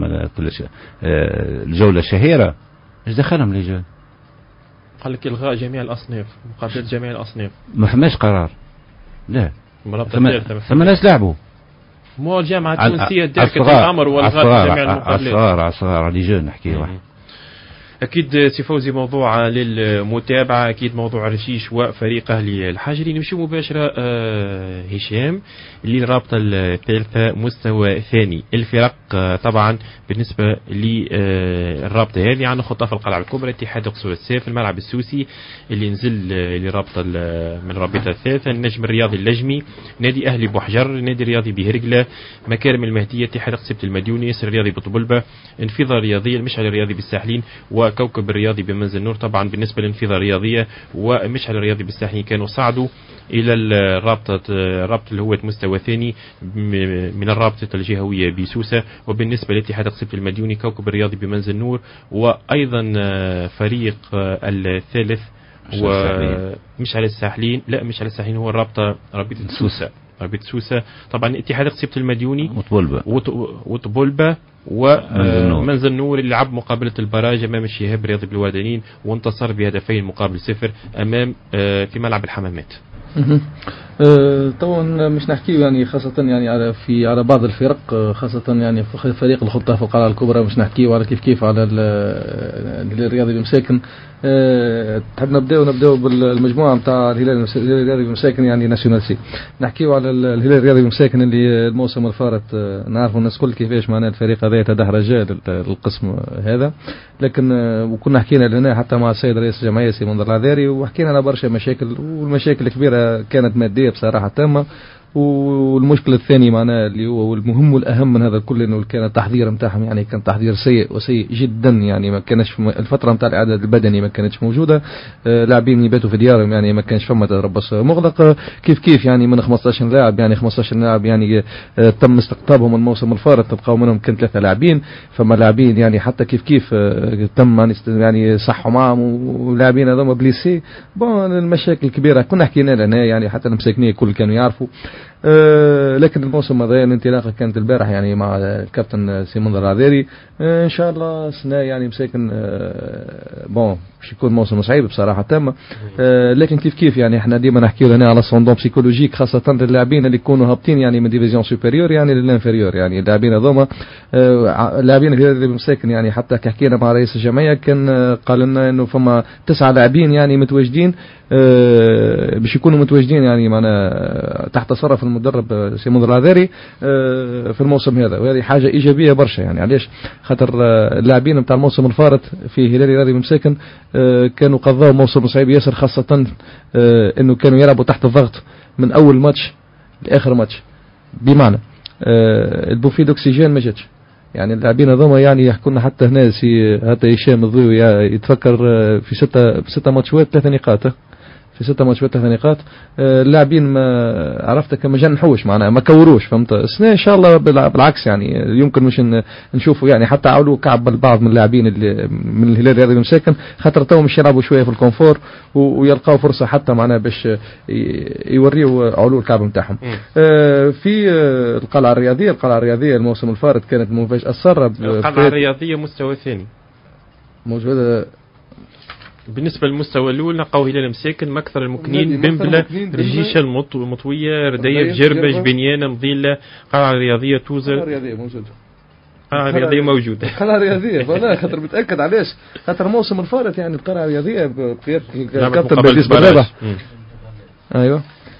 الجوله الشهيره ايش دخلهم لجان؟ قال لك الغاء جميع الاصناف، مقابلات جميع الاصناف، ما فماش قرار. لا ثم ناس لعبوا، مو الجامعه التونسيه داركت الامر والغاء جميع المقابلات. عصار عصار لجان نحكي واحد. أكيد سي فوزي موضوع للمتابعة، أكيد موضوع رشيش وفريق أهلي الحجري. نمشي مباشرة آه هشام للرابطة الثالثة مستوى ثاني. الفرق آه طبعا بالنسبة للرابطة هذه عندنا خطة في القلعة الكبرى اتحاد قصور السيف، الملعب السوسي اللي نزل للرابطة من الرابطة الثالثة، النجم الرياضي اللجمي، نادي أهلي بوحجر، نادي رياضي بهرقلة، مكارم المهدية، اتحاد قصيبة المديوني، ياسر الرياضي بطبلبة، انفضة رياضية، المشعل الرياضي بالساحلين، وكوكب الرياضي بمنزل نور. طبعا بالنسبة للانفضة الرياضية ومشعل الرياضي بالساحلين كانوا صعدوا إلى الرابطة رابطة الهوة مستوى ثاني من الرابطة الجهوية بسوسة. وبالنسبة لاتحاد قصيبة المديوني كوكب الرياضي بمنزل نور، وأيضا فريق الثالث ومشعل الساحلين، لا مشعل الساحلين هو الرابطة رابطة سوسة رابطة سوسة. طبعا اتحاد قصيبة المديوني وطبولبة وطبولبة ومنزل نور اللي لعب مقابلة البراج أمام الشهاب رياضي بالوادنين وانتصر بهدفين مقابل صفر أمام في ملعب الحمامات. أه طبعا مش نحكي يعني خاصة يعني على في على بعض الفرق خاصة يعني في فريق الخطة في القلعة الكبرى مش نحكي على كيف كيف على الرياضي المساكن. أه تحب نبداو نبداو بالمجموعة نتاع الهلال الرياضي المساكن يعني ناسيونال سي. نحكيو على الهلال الرياضي المساكن اللي الموسم الفارط أه نعرفوا الناس كل كيفاش معناه الفريق هذا تدحرج للقسم هذا، لكن أه وكنا حكينا لنا حتى مع السيد رئيس الجمعية سي منذر العذاري وحكينا على برشا مشاكل، والمشاكل الكبيرة كانت مادية بصراحة تامة. والمشكلة الثانية معناه اللي هو والمهم والأهم من هذا الكل إنه كان التحضير متاعهم يعني كان تحضير سيء وسيء جدا، يعني ما كانش الفترة متاع الإعداد البدني ما كانتش موجودة. آه لاعبين يباتوا في ديارهم يعني ما كانش فما تربص مغلق. آه كيف كيف يعني من خمسطاش لاعب يعني خمسطاش لاعب يعني آه تم استقطابهم الموسم الفارط، تلقاو منهم كان ثلاثة لاعبين، فما لاعبين يعني حتى كيف كيف آه تم يعني صحوا معهم ولاعبين هذوما بليسي. بون المشاكل الكبيرة كنا حكينا لنا يعني حتى المساكنية كل كانوا يعرفوا. أه لكن الموسم هذا الانطلاقه كانت البارح يعني مع الكابتن سي منذر العذاري. أه ان شاء الله سنة يعني مساكن أه بون باش يكون موسم صعيب بصراحه تامه. أه لكن كيف كيف يعني احنا ديما نحكيو هنا على الصندوق بسيكولوجيك خاصه للاعبين اللي يكونوا هابطين يعني من ديفيزيون سوبيريور يعني للانفيريور، يعني اللاعبين هذوما أه لاعبين اللي مساكن يعني حتى كحكينا مع رئيس الجمعيه كان أه قال لنا انه فما تسعه لاعبين يعني متواجدين أه باش يكونوا متواجدين يعني معنا تحت تصرف المدرب سي منذر العذاري أه في الموسم هذا، وهذه حاجه ايجابيه برشا. يعني علاش؟ خاطر اللاعبين نتاع الموسم الفارط في هلال رياضي مساكن أه كانوا قضاوا موسم صعيب ياسر، خاصه أه انه كانوا يلعبوا تحت الضغط من اول ماتش لاخر ماتش، بمعنى أه البوفيد اكسجين ما جاتش. يعني اللاعبين هذوما يعني يحكوا لنا حتى هنا سي حتى هشام الضوي يتفكر في ستة ستة ماتشات ثلاثة نقاط في ستة ماتشات ثلاث نقاط. اللاعبين ما عرفتك ما جا نحوش معناها ما كوروش فهمت. السنه ان شاء الله بالعكس يعني يمكن مش نشوفوا يعني حتى عاولوا كعب البعض من اللاعبين اللي من الهلال الرياضي المساكن خاطر تو مش يلعبوا شويه في الكونفور ويلقاو فرصه حتى معناها باش يوريوا علو الكعب نتاعهم. في القلعه الرياضيه القلعه الرياضيه الموسم الفارط كانت مفاجاه ساره. القلعه الرياضيه مستوى ثاني موجوده بالنسبة للمستوى الأول نلقاو هلال المساكن مكثر المكنين بنبلة رجيشة المطوية رديف جربش بنيانة مضيلة قلعة رياضية توزر. قلعة رياضية موجودة قلعة رياضية موجودة قلعة رياضية فلا خاطر متأكد علاش خاطر موسم الفارط يعني القلعة الرياضية كابتن بليس بالرابح. أيوة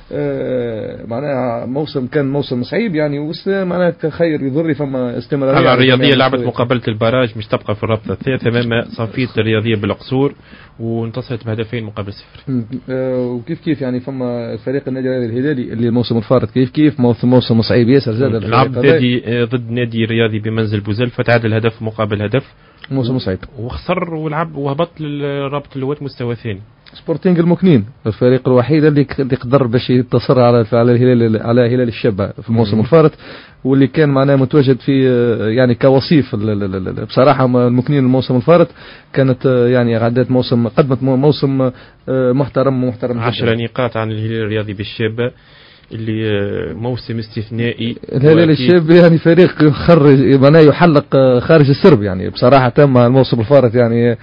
آه معناها موسم كان موسم صعيب يعني معناها خير يضر فما استمرارية. القلعة الرياضية لعبت مقابلة البراج مش تبقى في الرابطة الثالثة أمام صفية الرياضية بالقصور وانتصرت بهدفين مقابل صفر. آه وكيف كيف يعني فما فريق النادي الهلالي اللي الموسم الفارط كيف كيف موسم صعيب ياسر زاد. لعب نادي ضد نادي رياضي بمنزل بوزلفة تعادل هدف مقابل هدف موسم صعيب وخسر ولعب وهبط للرابط اللوات مستوى ثاني. سبورتينغ المكنين الفريق الوحيد اللي اللي قدر باش ينتصر على على الهلال على هلال الشابة في الموسم الفارط واللي كان معناه متواجد في يعني كوصيف بصراحة المكنين الموسم الفارط كانت يعني عدت موسم قدمت موسم محترم محترم عشرة نقاط عن الهلال الرياضي بالشابة اللي موسم استثنائي. الهلال الشاب يعني فريق خرج معناه يحلق خارج السرب يعني بصراحة تم الموسم الفارط يعني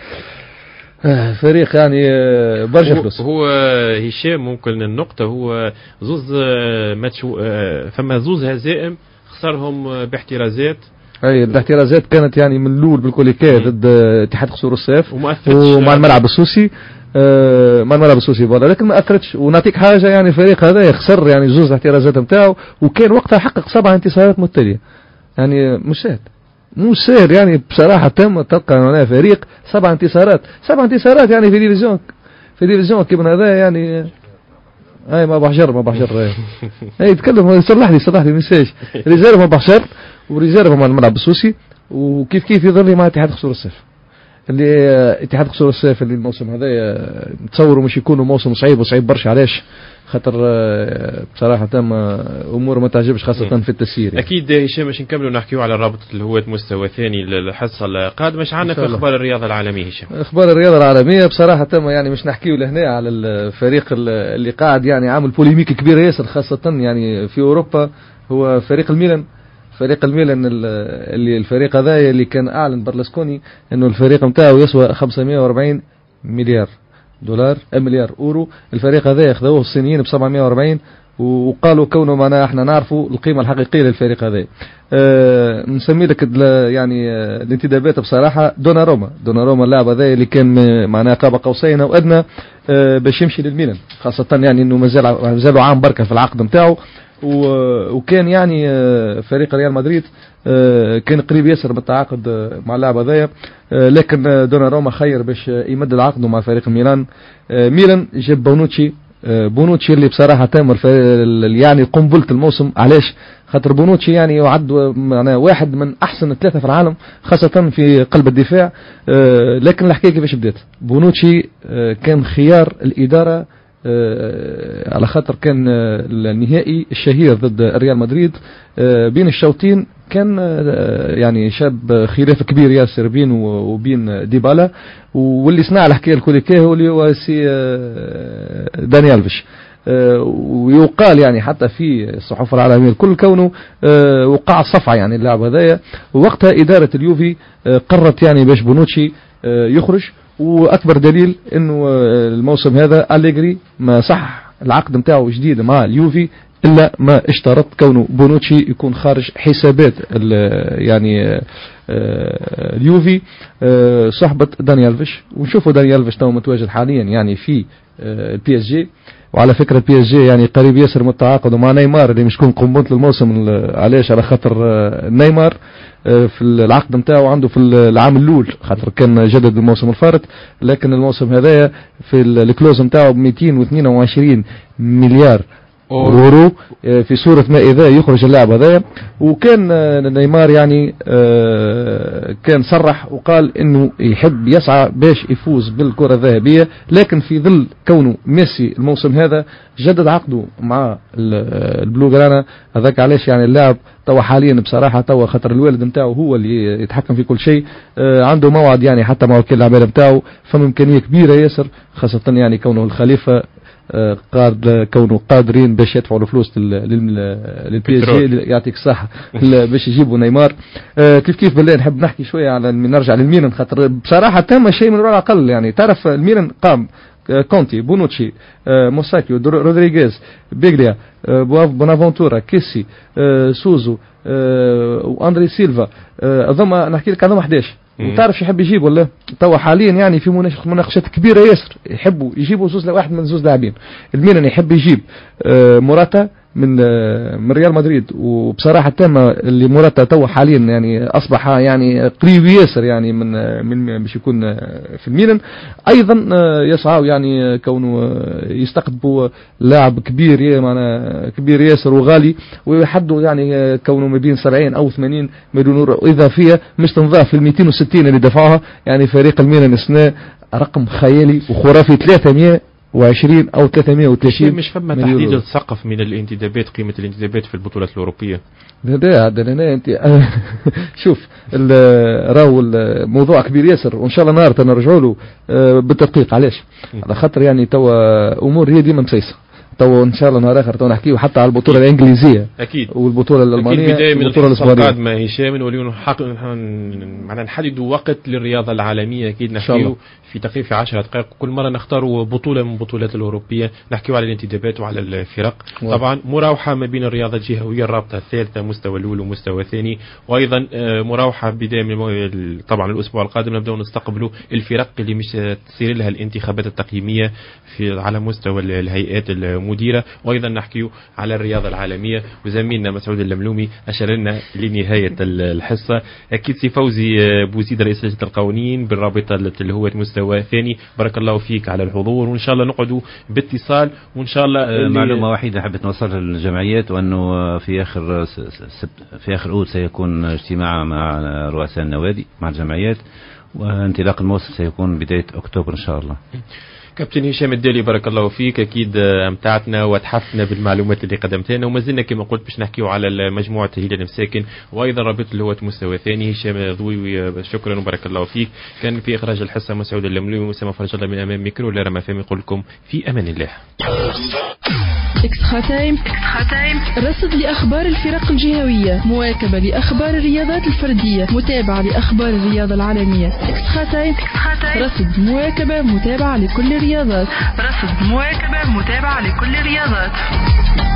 فريق يعني برشا فلوس. هو هشام ممكن النقطة هو زوز ماتش فما زوز هزائم خسرهم باحترازات. اي الاحترازات كانت يعني من الاول بالكوليكيه ضد اتحاد قصور الصيف ومع الملعب السوسي آه مع الملعب السوسي برا، لكن ما اثرتش. ونعطيك حاجه يعني الفريق هذا يخسر يعني زوز الاحترازات نتاعو وكان وقتها حقق سبع انتصارات متتاليه يعني مش سهل مو سهل يعني بصراحة تم تلقى هنا فريق سبع انتصارات سبع انتصارات يعني في ديفيزيون في ديفيزيون كيف هذا يعني اي ما بحجر ما بحجر اي يتكلم صلح لي صلح لي نساش ريزيرف ما بحجر وريزيرف مع الملعب السوسي وكيف كيف يظل مع اتحاد قصور الصيف اللي اتحاد قصور الصيف اللي الموسم هذا تصوروا مش يكونوا موسم صعيب وصعيب برشا. علاش؟ خاطر بصراحة تم أمور ما تعجبش خاصة في التسيير يعني. أكيد هشام باش نكملوا نحكيو على الرابط اللي هو مستوى ثاني الحصة القادمة. مش عنا في أخبار الرياضة العالمية هشام؟ أخبار الرياضة العالمية بصراحة تم يعني مش نحكيو لهنا على الفريق اللي قاعد يعني عامل بوليميك كبيرة ياسر خاصة يعني في أوروبا هو فريق الميلان. فريق الميلان اللي الفريق هذا اللي كان أعلن برلسكوني إنه الفريق متاعه يسوى خمسمائة وأربعين مليار دولار مليار اورو. الفريق هذا اخذوه الصينيين ب سبعمائة وأربعين وقالوا كونه معنا احنا نعرفوا القيمه الحقيقيه للفريق هذا. أه نسمي لك يعني الانتدابات بصراحه دوناروما دوناروما اللاعب هذا اللي كان معناها قاب قوسين او ادنى أه باش يمشي للميلان، خاصه يعني انه مازال مازال عام بركه في العقد نتاعو، وكان يعني فريق ريال مدريد كان قريب ياسر بالتعاقد مع اللاعب هذايا، لكن دوناروما خير باش يمدد عقده مع فريق ميلان. ميلان جاب بونوتشي بونوتشي اللي بصراحة تامر يعني قنبلة الموسم. علاش؟ خاطر بونوتشي يعني يعد معناه واحد من أحسن ثلاثة في العالم خاصة في قلب الدفاع. لكن الحكاية كيفاش بدات؟ بونوتشي كان خيار الإدارة على خاطر كان النهائي الشهير ضد ريال مدريد بين الشوطين كان يعني شاب خلاف كبير ياسر بينه وبين ديبالا، واللي صنع الحكايه الكوليكيه هو اللي هو سي داني ألفيش. ويقال يعني حتى في الصحف العالميه الكل كونه وقع صفعه يعني اللاعب هذايا، ووقتها اداره اليوفي قررت يعني باش بونوتشي يخرج. واكبر دليل انه الموسم هذا أليجري ما صح العقد نتاعو جديد مع اليوفي الا ما اشترط كونه بونوتشي يكون خارج حسابات يعني اليوفي صحبة داني ألفيش. ونشوفوا داني ألفيش تو متواجد حاليا يعني في البي اس جي. وعلى فكرة البي اس جي يعني قريب ياسر من التعاقد مع نيمار اللي مش تكون قنبلة الموسم. علاش؟ على خاطر نيمار في العقد نتاعو عنده في العام الاول خاطر كان جدد الموسم الفارط، لكن الموسم هذايا في الكلوز نتاعو ب مئتين واثنين وعشرين مليار اورو في صورة ما اذا يخرج اللاعب هذايا. وكان نيمار يعني كان صرح وقال انه يحب يسعى باش يفوز بالكرة الذهبية، لكن في ظل كونه ميسي الموسم هذا جدد عقده مع البلوغرانا هذاك. علاش يعني اللاعب توا حاليا بصراحة توا خاطر الوالد نتاعو هو اللي يتحكم في كل شيء، عنده موعد يعني حتى مع وكيل الأعمال نتاعو، فما إمكانية كبيرة ياسر خاصة يعني كونه الخليفة قاد كونه قادرين باش يدفعوا الفلوس للبي اس جي يعطيك الصحة باش يجيبوا نيمار. كيف كيف بالله نحب نحكي شوية على نرجع للميلان خاطر بصراحة تم شيء من الوضع أقل. يعني تعرف الميلان قام كونتي بونوتشي موساكيو رودريغيز بيغليا بونافونتورا كيسي سوزو واندري سيلفا، اظن نحكي لك عنهم أحد عشر. وتعرف يحب يجيب ولا توا حاليا يعني في مناقشات كبيره ياسر يحبوا يجيبوا زوز واحد من زوز لاعبين. الميلان يحب يجيب موراتا من من ريال مدريد، وبصراحه تم اللي موراتا توا حاليا يعني اصبح يعني قريب ياسر يعني من من باش يكون في الميلان. ايضا يسعوا يعني كونه يستقطبوا لاعب كبير معنا كبير ياسر وغالي، ويحدوا يعني كونه ما بين سبعين او ثمانين مليون يورو اضافيه مش تنضاف في ال مئتين وستين اللي دفعوها. يعني فريق الميلان السنه رقم خيالي وخرافي ثلاثمائة وعشرين او ثلاثمائة وثلاثين. مش فما تحديد السقف من الانتدابات، قيمة الانتدابات في البطولات الأوروبية؟ لا لا انت شوف راهو الموضوع كبير ياسر، وان شاء الله نهار نرجعوا له بالتدقيق. علاش؟ على خاطر يعني توا امور هي ديما مسيسه. تو ان شاء الله نهار اخر تو نحكيو حتى على البطوله الانجليزيه اكيد والبطوله الالمانيه والبطوله الاسبانيه القادمه. هشام وليون حق معنا نحددوا وقت للرياضه العالميه اكيد نحكيو في تقريبا في عشر دقائق كل مره نختاروا بطوله من البطولات الاوروبيه نحكيو على الانتدابات وعلى الفرق. و... طبعا مراوحه ما بين الرياضه الجهويه الرابطه الثالثه مستوى الاول ومستوى الثاني، وايضا مراوحه بدايه من طبعا الاسبوع القادم نبداو نستقبلوا الفرق اللي مش تصير لها الانتخابات التقييميه في على مستوى الهيئات المديره، وايضا نحكيو على الرياضه العالميه. وزميلنا مسعود اللملومي اشار لنا لنهايه الحصه. اكيد سي فوزي بوزيد رئيس لجنه القوانين بالرابطه اللي هو المستوى الثاني، بارك الله فيك على الحضور، وان شاء الله نقعدوا باتصال وان شاء الله. معلومه وحيده حبيت نوصلها للجمعيات، وانه في اخر في اخر اوت سيكون اجتماع مع رؤساء النوادي مع الجمعيات، وانطلاق الموسم سيكون بدايه اكتوبر ان شاء الله. كابتن هشام الدالي بارك الله فيك، اكيد امتعتنا وتحفنا بالمعلومات اللي قدمتها لنا، وما زلنا كما قلت باش نحكيو على مجموعه هلال المساكن وايضا رابطه اللي هو مستوى ثاني. هشام ضوي شكرا وبارك الله فيك. كان في اخراج الحصه مسعود اللملومي وسام فرج الله من امام ميكرو لا رمى فهم يقول لكم في امان الله. اكسترا تايم رصد لاخبار الفرق الجهويه، مواكبه لاخبار الرياضات الفرديه، متابعه لاخبار الرياضه العالميه. اكسترا تايم رصد مواكبة متابعة لكل الرياضات. رصد مواكبة متابعة لكل الرياضات.